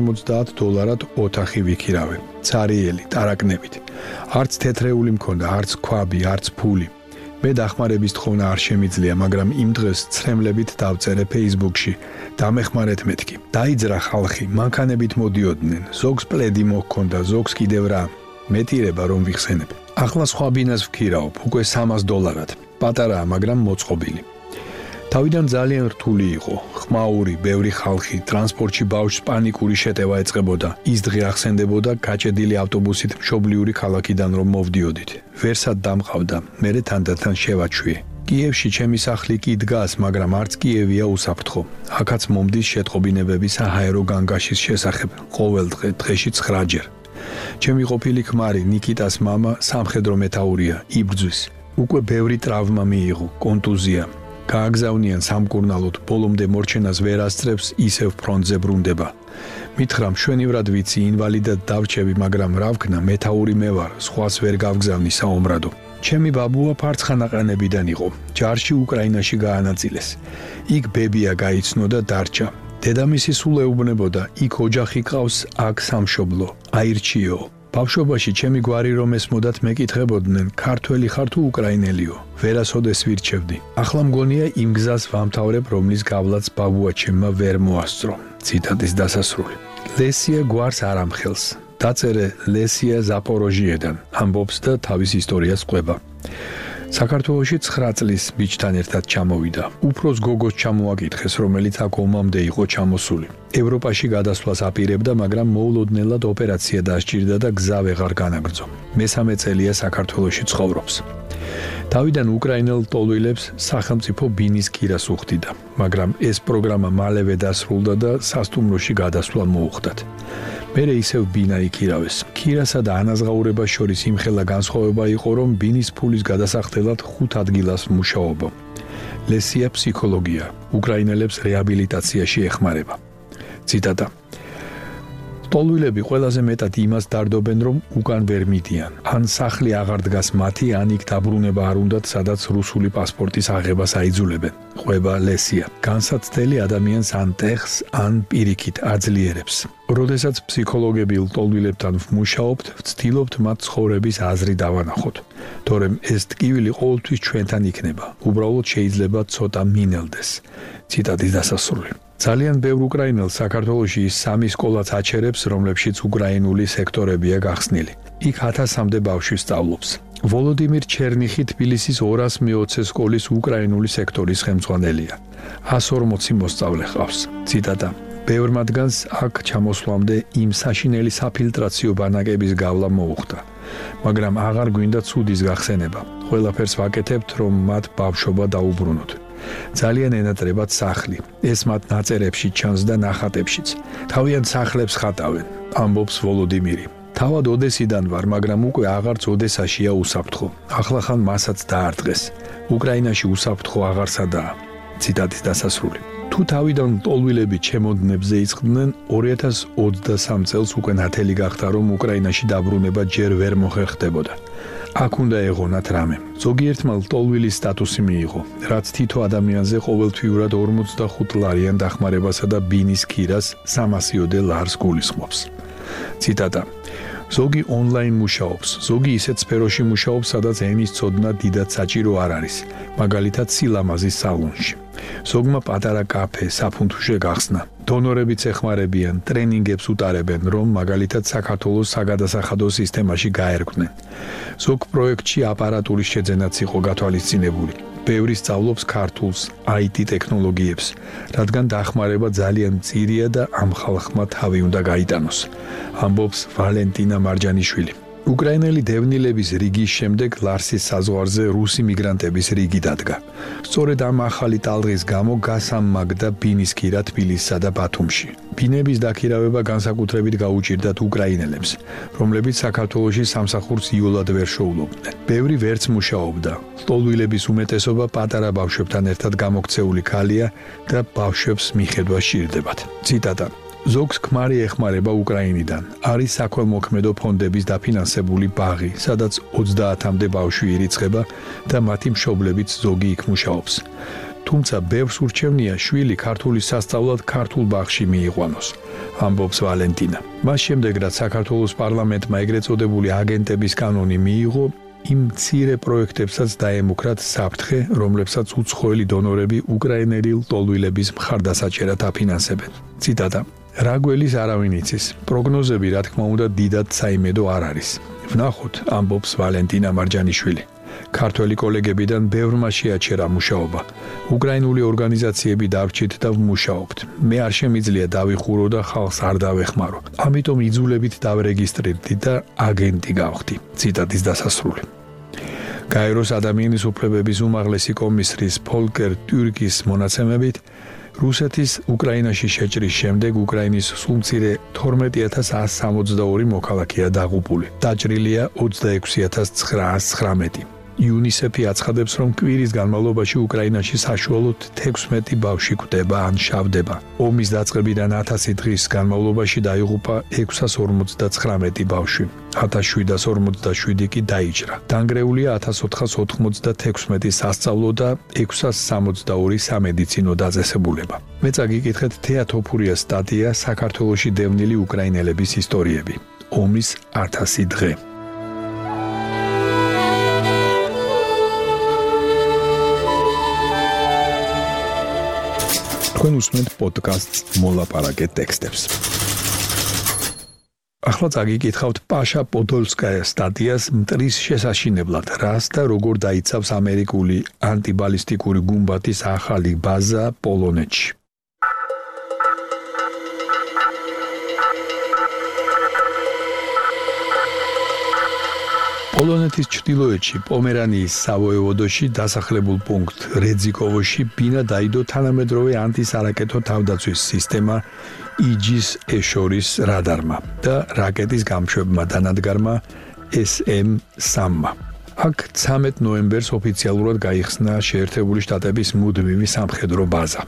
$250 ოთახი ვიქირავე. ცარიელი, ტარაკნებით. არც თეთრეული მქონდა, არც ქვაბი, არც ფული. მე დახმარების თხოვნა არ შემიძლია, მაგრამ იმ დღეს ცრემლებით დავწერე Facebook-ში. დამეხმარეთ მეთქი. დაიძრა ხალხი, მანქანებით მოდიოდნენ. ზოგს პლედი მოჰქონდა, ზოგს კიდევ რა. მეტირება რომ ვიხსენებ. ახლა სხვა ბინას ვქირავებ, უკვე $300. პატარაა, მაგრამ მოწყობილი. თავიდან ძალიან რთული იყო. ხმაური, ბევრი ხალხი, ტრანსპორტში ბავშვს პანიკური შეტევა ეწყებოდა. ის დღე ახსენდებოდა გაჭედილი ავტობუსით მშობლიური ქალაქიდან რომ მოვდიოდით. ვერსად დამყავდა, მერე თანდათან შევაჩვიე. კიევში ჩემი სახლი კი დგას, მაგრამ არც კიევია უსაფრთხო. აქაც მომდის შეტყობინებები საჰაერო განგაშის შესახებ. ყოველ დღეში 9-ჯერ. ჩემი ყოფილი ქმარი, ნიკიტას მამა, სამხედრო მეთაურია, იბრძვის. უკვე ბევრი ტრავმა მიიღო, კონტუზია. გააგზავნიან სამკურნალოდ, ბოლომდე მორჩენას ვერ ასწრებს, ისევ ფრონტზე ბრუნდება. მითხრა, მშვენივრად ვიცი, ინვალიდად დავრჩები, მაგრამ რა ვქნა, მეთაური მე ვარ, სხვას ვერ გავგზავნი საომრადო. ჩემი ბაბუა ფარცხანაყანებიდან იყო, ჯარში უკრაინაში გაანაწილეს. იქ ბებია გაიცნო და დარჩა. დედამისი სულ ეუბნებოდა, იქ ოჯახი ყავს, აქ სამშობლო, აირჩიო. ბავშვობაში ჩემი გვარი რომ ესმოდათ მეკითხებოდნენ, ქართველი ხარ თუ უკრაინელიო, ვერასოდეს ვირჩევდი. ახლა მგონია იმ გზას ვამთავრებ, რომლის გავლაც ბაბუა ჩემმა ვერ მოასწრო. ციტატის დასასრული. ლესია გვარს არ ამხელს. დაწერე ლესია ზაპოროჟიედან, ამბობს და თავის ისტორიას ყვება. საქართველოში 9 წლის ბიჭთან ერთად ჩამოვიდა. უფროს გოგოს ჩამოაკითხეს, რომელიც აქ ომამდე იყო ჩამოსული. ევროპაში გადასვლას აპირებდა, მაგრამ მოულოდნელად ოპერაცია დასჭირდა და გზა ვეღარ განაგრძო. მესამე წელია საქართველოში ცხოვრობს. თავიდან უკრაინელ ტოლვილებს სახელმწიფო ბინის კირას უხდიდა, მაგრამ ეს პროგრამა მალევე დასრულდა და სასტუმროში გადასვლა მოუხდათ. მერე ისევ ბინა იქირავეს. კირასა და ანაზღაურებას შორის იმხელა განსხვავება იყო, რომ ბინის ფულის გადასახდელად 5 ადგილას მუშაობა. ლესია ფსიქოლოგია, უკრაინელებს რეაბილიტაციაში ეხმარება. ციტატა. ტოლვილები ყველაზე მეტად იმას დარდობენ, რომ უკან ვერ მიდიან. ან სახლი აღარ დგას მათი, ან იქ დაბრუნება არ უნდათ, სადაც რუსული პასპორტის აღებას აიძულებენ. ყვება ლესია. განსაცდელი ადამიანს ან ტეხს, ან პირიქით აძლიერებს. როდესაც ფსიქოლოგები ტოლვილებთან ვმუშაობთ, ვცდილობთ მათ ცხოვრების აზრი დავანახოთ. თორემ ეს ტკივილი ყოველთვის ჩვენთან იქნება. უბრალოდ შეიძლება ცოტა მინელდეს. ციტატის დასასრული. ძალიან ბევრ უკრაინელს საქართველოში 3 სკოლაც აჩერებს, რომლებშიც უკრაინული სექტორებია გახსნილი. იქ 1000-მდე ბავშვი სწავლობს. ვოლოდიმირ ჩერნიხი თბილისის 220 სკოლის უკრაინული სექტორის ხელმძღვანელია. 140 მოსწავლე ჰყავს. ციტატა. ბევრ მათგანს აქ ჩამოსვლამდე იმ საშინელი საფილტრაციო ბანაკების გავლა მოუხდა. მაგრამ აღარ გვინდა ცუდის გახსენება. ყველაფერს ვაკეთებთ, რომ მათ ბავშვობა დაუბრუნოთ. ძალიან ენატრებათ სახლი. ეს მათ ნაწერებში ჩანს და ნახატებშიც. თავიანთ სახლებს ხატავენ, ამბობს ვოლოდიმირი. თავად ოდესიდან ვარ, მაგრამ უკვე აღარც ოდესაშია უსაფრთხო. ახლახან მასაც დაარტყეს. უკრაინაში უსაფრთხო აღარსადაა. ციტატის დასასრული. თუ თავიდან ტოლვილები ჩემოდნებზე იწყდნენ, 2023 წელს უკვე ნათელი გახდა, რომ უკრაინაში დაბრუნება ჯერ ვერ მოხერხდებოდა. აქ უნდა ეღონათ რამე. ზოგიერთმა ტოლვილის სტატუსი მიიღო, რაც თითო ადამიანზე ყოველთვიურად 45 ლარიან დახმარებასა და ბინის კირას 300-ოდე ლარს გულისხმობს. ციტატა. ზოგი ონლაინ მუშაობს, ზოგი ისეთ სფეროში მუშაობს, სადაც ენის ცოდნა დიდად საჭირო არ არის, მაგალითად სილამაზის სალონში. ზოგმა პატარა კაფე, საფუნთუშე გახსნა. დონორებიც ეხმარებიან, ტრენინგებს უტარებენ, რომ მაგალითად საქართველოს საგადასახადო სისტემაში გაერკვნენ. ზოგ პროექტში აპარატურის შეძენაც იყო გათვალისწინებული. ბევრი სწავლობს ქართულს, IT ტექნოლოგიებს, რადგან დახმარება ძალიან მწირია და ამ ხალხმა თავი უნდა გაიტანოს, ამბობს ვალენტინა მარჯანიშვილი. უკრაინელი დევნილების რიგის შემდეგ ლარსის საზღვარზე რუსი მიგრანტების რიგი დადგა. სწორედ ამ ახალი ტალღის გამო გასამაგდა ბინის კირა თბილისსა და ბათუმში. ბინების დაქირავება განსაკუთრებით გაუჭირდათ უკრაინელებს, რომლებიც საქართველოში სამსახურს იოლად ვერ შოულობდნენ. ბევრი ვერც მუშაობდა. ტოლვილების უმეტესობა პატარა ბავშვებთან ერთად გამოქცეული ქალია და ბავშვებს მიხედვა სჭირდებათ. ციტატა. ზოგს ქმარი ეხმარება უკრაინიდან. არის საქველმოქმედო ფონდების დაფინანსებული ბაღი, სადაც 30-მდე ბავშვი ირიცხება და მათი მშობლებიც ზოგი იქ მუშაობს. თუმცა ბევრს ურჩევნია შვილი ქართულის სასწავლად ქართულ ბაღში მიიყვანოს, ამბობს ვალენტინა. მას შემდეგ, რაც საქართველოს პარლამენტმა ეგრეთ წოდებული აგენტების კანონი მიიღო, იმ მცირე პროექტებსაც დაემუქრათ საფრთხე, რომლებსაც უცხოელი დონორები უკრაინელი ტოლვილების მხარდასაჭერად აფინანსებენ. ციტატა. რა გველის არავინ იცის. პროგნოზები, რა თქმა უნდა, დიდად საიმედო არ არის. ვნახოთ, ამბობს ვალენტინა მარჯანიშვილი. ქართველი კოლეგებიდან ბევრმა შეაჩერა მუშაობა. უკრაინული ორგანიზაციები დავრჩით და ვმუშაობთ. მე არ შემიძლია დავიხურო და ხალხს არ დავეხმარო. ამიტომ იძულებით დავრეგისტრირდი და აგენტი გავხდი. ციტატის დასასრული. გაეროს ადამიანის უფლებების უმაღლესი კომისრის ფოლკერ ტურკის მონაცემებით რუსეთის უკრაინაში შეჭრის შემდეგ უკრაინის სულმცირე 12162 მოქალაქეა დაღუპული. დაჭრილია 26919. UNICEF-ი აცხადებს, რომ კვირის განმავლობაში უკრაინაში საშუალოდ 16 ბავშვი კვდება ან შავდება. ომის დაწყებიდან 1000 დღის განმავლობაში დაიღუპა 659 ბავშვი. 1747 კი დაიჭრა. დანგრეულია 1496 სასწავლო და 662 სამედიცინო დაწესებულება. მე წაგიკითხეთ თეა თოფურიას სტატია საქართველოში დევნილი უკრაინელების ისტორიები. ომის 1000 დღე. თქვენ უსმენთ პოდკასტს მოლაპარაკე ტექსტებს. ახლა წაგიკითხავთ პაშა პოდოლსკაიას სტატიას მტრის შესაშინებლად, რას და როგორ დაიცავს ამერიკული ანტიბალისტიკური გუმბათის ახალი ბაზა პოლონეთში. პოლონეთის ჩრდილოეთში პომერანიის სავოევოდოში დასახლებულ პუნქტ რეძიკოვოში ბინა დაიდო თანამედროვე ანტისარაკეტო თავდაცვის სისტემა იგის ეშორის რადარმა და რაკეტის გამშვებმა დანადგარმა SM-3-მა. აქ 13 ნოემბერს ოფიციალურად გაიხსნა შეერთებული შტატების მუდმივი სამხედრო ბაზა.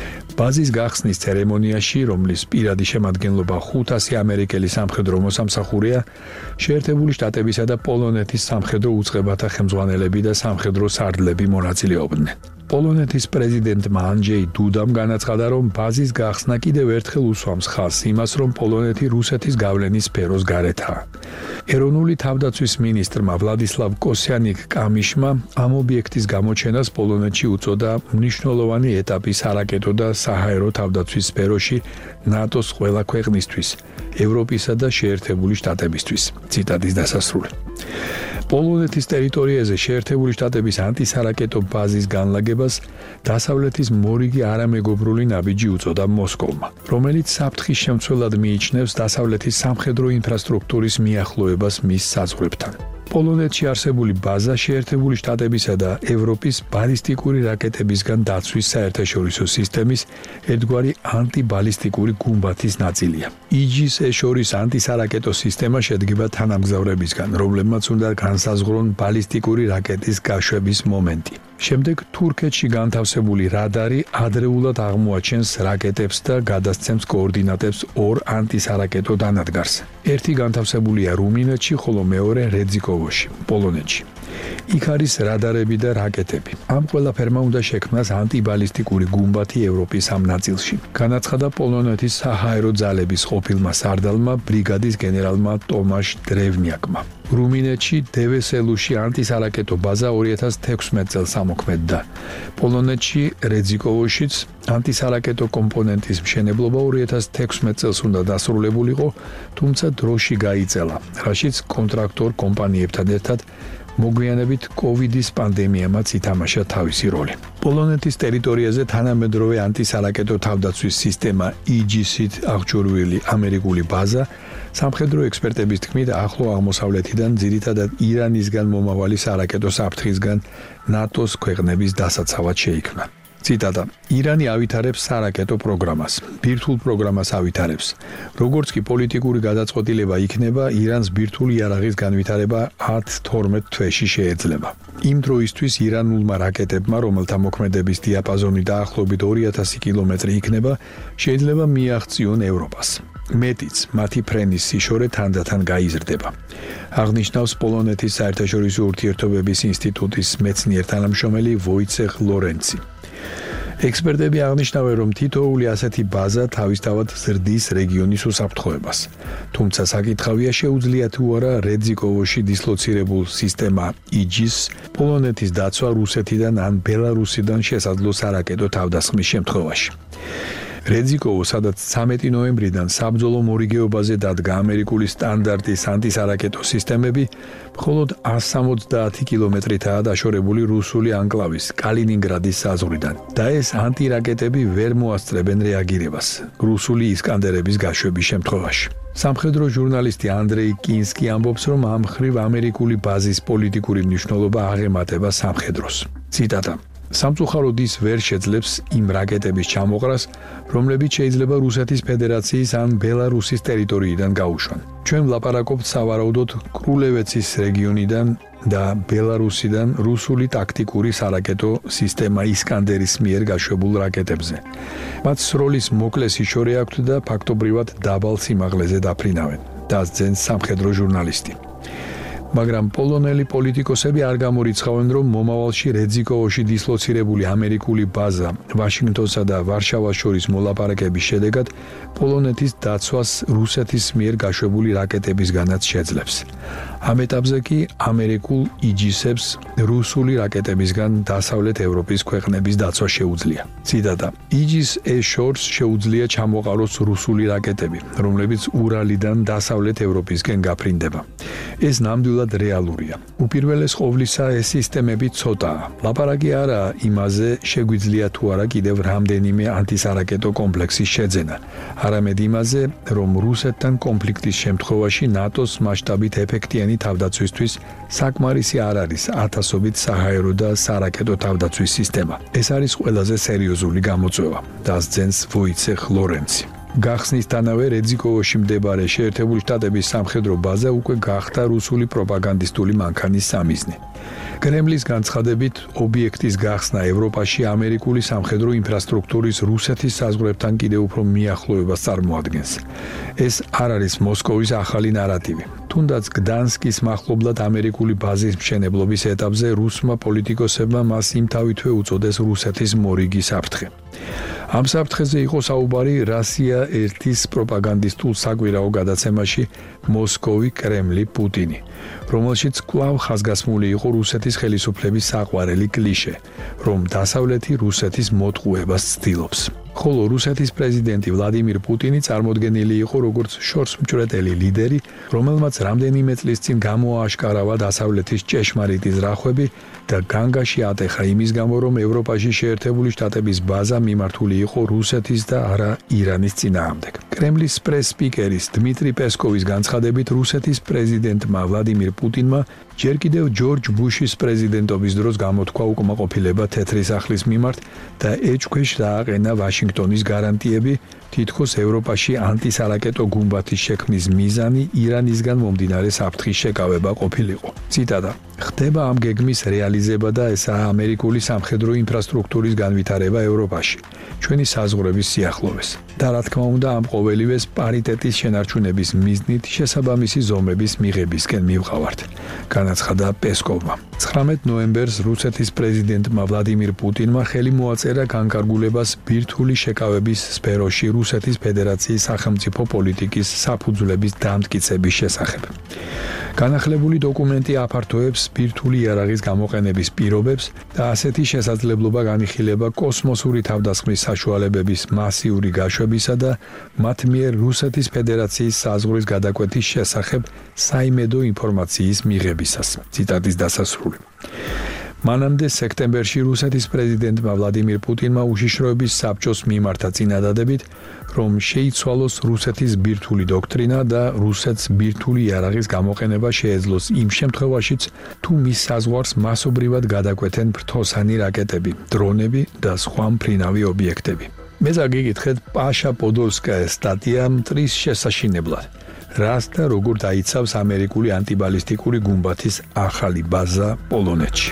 ბაზის გახსნის ცერემონიაში, რომლის პირადი შემადგენლობა 500 ამერიკელი სამხედრო მოსამსახურეა, შეერთებული შტატებისა და პოლონეთის სამხედრო უწყებათა ხელმძღვანელები და სამხედრო სარდლები მონაწილეობდნენ. პოლონეთის პრეზიდენტმა ანჯეი დუდამ განაცხადა, რომ ბაზის გახსნა კიდევ ერთხელ უსვამს ხაზს იმას, რომ პოლონეთი რუსეთის გავლენის სფეროს გარეთაა. ეროვნული თავდაცვის მინისტრმა ვლადისლავ კოსიანიკ-კამიშმა ამ ობიექტის გამოჩენას პოლონეთში უწოდა მნიშვნელოვანი ეტაპი სარაკეტო და საჰაერო თავდაცვის სფეროში ნატოს ყველა ქვეყნისთვის, ევროპისა და შეერთებული შტატებისთვის. ციტატის დასასრული. პოლონეთის ტერიტორიაზე შეერთებული შტატების ანტისარაკეტო ბაზის განლაგებას დასავლეთის მორიგი არამეგობრული ნაბიჯი უწოდა მოსკოვმა, რომელიც საფრთხის შემცველად მიიჩნევს დასავლეთის სამხედრო ინფრასტრუქტურის მიახლოებას მის საზღვრებთან. პოლონეთში არსებული ბაზა შეერთებული შტატებისა და ევროპის ბალისტიკური რაკეტებისგან დაცვის საერთაშორისო სისტემის ერთგვარი ანტიბალისტიკური გუმბათის ნაწილია. იგის ეშორის ანტისარაკეტო სისტემა შედგება თანამგზავრებისგან, რომლებმაც უნდა განსაზღვრონ ბალისტიკური რაკეტის გაშვების მომენტი. შემდეგ თურქეთში განთავსებული რადარი ადრეულად აღმოაჩენს რაკეტებს და გადასცემს კოორდინატებს ორ ანტისარაკეტო დანადგარს. ერთი განთავსებულია რუმინეთში, ხოლო მეორე რეძიკოვოში, პოლონეთში. იქ არის რადარები და რაკეტები. ამ ყველაფერმა უნდა შექმნას ანტიბალისტიკური გუმბათი ევროპის ამ ნაწილში. განაცხადა პოლონეთის საჰაერო ძალების ყოფილმა სარდალმა ბრიგადის გენერალმა ტომაშ დრევნიაკმა. რუმინეთში დევესელუში ანტისარაკეტო ბაზა 2016 წელს ამოქმედდა. პოლონეთში რეძიკოვოშიც ანტისარაკეტო კომპონენტის მშენებლობა 2016 წელს უნდა დასრულებულიყო, თუმცა დროში გაიწელა, რაშიც კონტრაქტორ კომპანიებთან ერთად მოგვიანებით კოვიდის პანდემიამაც ითამაშა თავისი როლი. პოლონეთის ტერიტორიაზე თანამედროვე ანტისარაკეტო თავდაცვის სისტემა იგის-ით აღჭურვილი ამერიკული ბაზა სამხედრო ექსპერტების თქმით ახლო აღმოსავლეთიდან ძირითადად ირანისგან მომავალი სარაკეტო საფრთხისგან ნატოს ქვეყნების დასაცავად შეიქმნა. ციტატა: ირანი ავითარებს სარაკეტო პროგრამას, ბირთვულ პროგრამას ავითარებს. როგორც კი პოლიტიკური გადაწყვეტილება იქნება, ირანს ბირთვული იარაღის განვითარება 10-12 თვეში შეეძლება. იმ დროისთვის ირანულმა რაკეტებმა, რომელთა მოქმედების დიაპაზონი დაახლოებით 2000 კილომეტრი იქნება, შეიძლება მიაღწიონ ევროპას. მეტიც, მათი ფრენის სიშორე თანდათან გაიზრდება. აღნიშნავს პოლონეთის საერთაშორისო ურთიერთობების ინსტიტუტის მეცნიერ-თანამშრომელი ვოიცეხ ლორენცი. ექსპერტები აღნიშნავენ, რომ თითოეული ასეთი ბაზა თავისთავად ზრდის რეგიონის უსაფრთხოებას. თუმცა საკითხავია, შეუძლია თუ არა რეძიკოვოში დისლოცირებულ სისტემა იგის პოლონეთის დაცვა რუსეთიდან ან ბელარუსიდან შესაძლო სარაკეტო თავდასხმის შემთხვევაში. რეზიკოვო, სადაც 13 ნოემბრიდან საბრძოლო მორიგეობაზე დადგა ამერიკული სტანდარტის ანტისარაკეტო სისტემები, მხოლოდ 170 კილომეტრითაა დაშორებული რუსული ანკლავის კალინინგრადის საზღვრიდან და ეს ანტირაკეტები ვერ მოასწრებენ რეაგირებას რუსული ისკანდერების გაშვების შემთხვევაში. სამხედრო ჟურნალისტი ანდრეი კინსკი ამბობს, რომ ამ მხრივ ამერიკული ბაზის პოლიტიკური მნიშვნელობა აღემატება სამხედროს. ციტატა: სამწუხაროდ ის ვერ შეძლებს იმ რაკეტების ჩამოყრას, რომლებიც შეიძლება რუსეთის ფედერაციის ან ბელარუსის ტერიტორიიდან გაუშვან. ჩვენ ვლაპარაკობთ სავარაუდოდ კრულევეცის რეგიონიდან და ბელარუსიდან რუსული ტაქტიკური სარაკეტო სისტემა ისკანდერის მიერ გაშვებულ რაკეტებზე. მათ სროლის მოკლეს იშორე აქვთ და ფაქტობრივად დაბალ სიმაღლეზე დაფრინავენ, დასძენს სამხედრო ჟურნალისტი. მაგრამ პოლონელი პოლიტიკოსები არ გამორიცხავენ, რომ მომავალში რეზიკოვოში დისლოცირებული ამერიკული ბაზა ვაშინგტონსა და ვარშავას შორის მოლაპარაკების შედეგად პოლონეთის დაცვას რუსეთის მიერ გაშვებული რაკეტებისგანაც შეძლებს. ამ ეტაპზე კი ამერიკულ იგისებს რუსული რაკეტებისგან დასავლეთ ევროპის ქვეყნების დაცვა შეუძლია. ციტატა: იგის შორს შეუძლია ჩამოყაროს რუსული რაკეტები, რომლებიც ურალიდან დასავლეთ ევროპისკენ გაფრინდება. ეს ნამდვილად რეალურია. უპირველეს ყოვლისა ეს სისტემები ცოტაა. ლაპარაკი არაა იმაზე, შეგვიძლია თუ არა კიდევ რამდენიმე ანტისარაკეტო კომპლექსის შეძენა, არამედ იმაზე, რომ რუსეთთან კონფლიქტის შემთხვევაში ნატოს მასშტაბით ეფექტიანი თავდაცვისთვის საკმარისი არ არის ათასობით საჰაერო და სარაკეტო თავდაცვის სისტემა. ეს არის ყველაზე სერიოზული გამოწვევა, დასძენს ვოიცეხ ლორენცი. გახსნისთანავე რეზიკოვოში მდებარე შეერთებული შტატების სამხედრო ბაზა უკვე გახდა რუსული პროპაგანდისტული მანქანის სამიზნე. კრემლის განცხადებით, ობიექტის გახსნა ევროპაში ამერიკული სამხედრო ინფრასტრუქტურის რუსეთის საზღვრებთან კიდევ უფრო მიახლოებას წარმოადგენს. ეს არ არის მოსკოვის ახალი ნარატივი. თუნდაც გდანსკის მახლობლად ამერიკული ბაზის მშენებლობის ეტაპზე რუსმა პოლიტიკოსებმა მას იმთავითვე უწოდეს რუსეთის მორიგი საფრთხე. ამ საფრთხეზე იყო საუბარი რუსია ერთის პროპაგანდისტულ საკვირაო გადაცემაში მოსკოვი, კრემლი, პუტინი, რომელშიც კვლავ ხაზგასმული იყო რუსეთის ხელისუფლების საყვარელი კლიშე, რომ დასავლეთი რუსეთის მოტყუებას ცდილობს. ხოლო რუსეთის პრეზიდენტი ვლადიმირ პუტინი წარმოდგენილი იყო როგორც შორსმჭრეტელი ლიდერი, რომელმაც რამდენიმე წლის წინ გამოააშკარავა დასავლეთის ჭეშმარიტი ზრახვები და განგაში ატეხა იმის გამო, რომ ევროპაში შეერთებული შტატების ბაზა მიმართული იყო რუსეთის და არა ირანის წინააღმდეგ. კრემლის პრეს-სპიკერის დმიტრი პესკოვის განცხადებით, რუსეთის პრეზიდენტმა ვლადიმირ პუტინმა ჯერ კიდევ ჯორჯ ბუშის პრეზიდენტობის დროს გამოთქვა უკმაყოფილება თეთრი სახლის მიმართ და ეჭქვეშ დააყენა ვაშინგტონის გარანტიები, თითქოს ევროპაში ანტისარაკეტო გუმბათის შექმნის მიზანი ირანისგან მომდინარე საფრთხის შეკავება ყოფილიყო. ციტატა: ხდება ამ გეგმის რეალიზება და ესაა ამერიკული სამხედრო ინფრასტრუქტურის განვითარება ევროპაში, ჩვენი საზღვრების სიახლოვეს. და რა თქმა უნდა, ამ ყოველივეს პარიტეტის შენარჩუნების მიზნით შესაბამისი ზომების მიღებისკენ მივყავართ, განაცხადა პესკოვმა. 19 ნოემბერს რუსეთის პრეზიდენტმა ვლადიმირ პუტინმა ხელი მოაწერა განკარგულებას ბირთვული შეკავების სფეროში რუსეთის ფედერაციის სახელმწიფო პოლიტიკის საფუძვლების დამტკიცების შესახებ. განახლებული დოკუმენტი აფართოებს ბირთვული იარაღის გამოყენების პირობებს და ასეთი შესაძლებლობა განიხილება კოსმოსური თავდასხმის საშუალებების მასიური გაშვებისა და მათ მიერ რუსეთის ფედერაციის საზღვრის გადაკვეთის შესახებ საიმედო ინფორმაციის მიღებისას. ციტატის დასასრული. მანამდე სექტემბერში რუსეთის პრეზიდენტმა ვლადიმირ პუტინმა უშიშროების საბჭოს მიმართა წინადადებით, რომ შეიცვალოს რუსეთის ბირთვული დოქტრინა და რუსეთს ბირთვული იარაღის გამოყენება შეეძლოს იმ შემთხვევაშიც, თუ მის საზღვარს მასობრივად გადაკვეთენ ფრთოსანი რაკეტები, დრონები და სხვა მფრინავი ობიექტები. მე ზაგიგითხეთ პაშა პოდოლსკაიას სტატია მტრის შესაშინებლად. რას და როგორ დაიცავს ამერიკული ანტიბალისტიკური გუმბათის ახალი ბაზა პოლონეთში.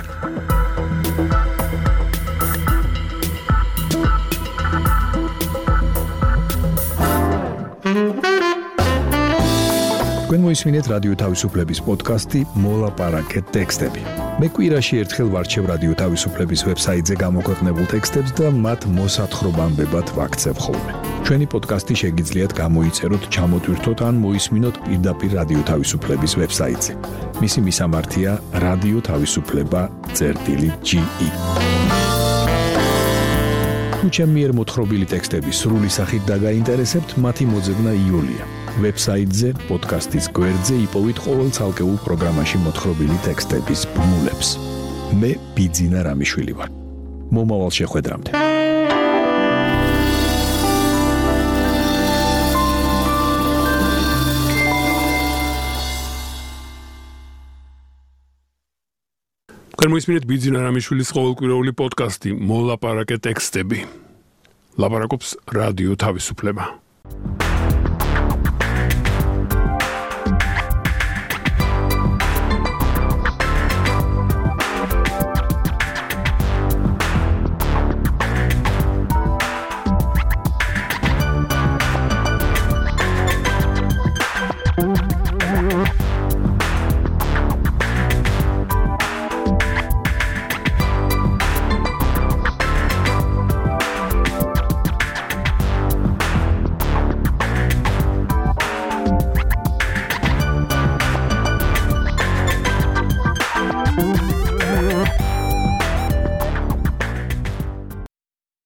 თქვენ მოისმინეთ რადიო თავისუფლების პოდკასტი მოლაპარაკეთ ტექსტები. მე კვირაში ერთხელ ვარჩევ რადიო თავისუფლების ვებსაიტზე გამოქვეყნებულ ტექსტებს და მათ მოსათხრობამდებად ვაქცევ ხოლმე. ჩვენი პოდკასტი შეგიძლიათ გამოიწეროთ, ჩამოტვირთოთ ან მოისმინოთ პირდაპირ რადიო თავისუფლების ვებსაიტზე. მისი მისამართია radio-tavisupleba.ge. თუ ჩემ მიერ მოთხრობილი ტექსტები სრული სახით დაგაინტერესებთ, მათი მოძებნა იულია. ვებსაიტზე, პოდკასტის გვერდზე იპოვით ყოველ ცალკეულ პროგრამაში მოთხრობილი ტექსტების ბმულებს. მე ბიძინა რამიშვილი ვარ. მომავალ შეხვედრამდე. გამოისმინეთ ბიძინა რამიშვილის ყოველკვირეული პოდკასტი მოლაპარაკე ტექსტები. ლაპარაკობს რადიო თავისუფლება.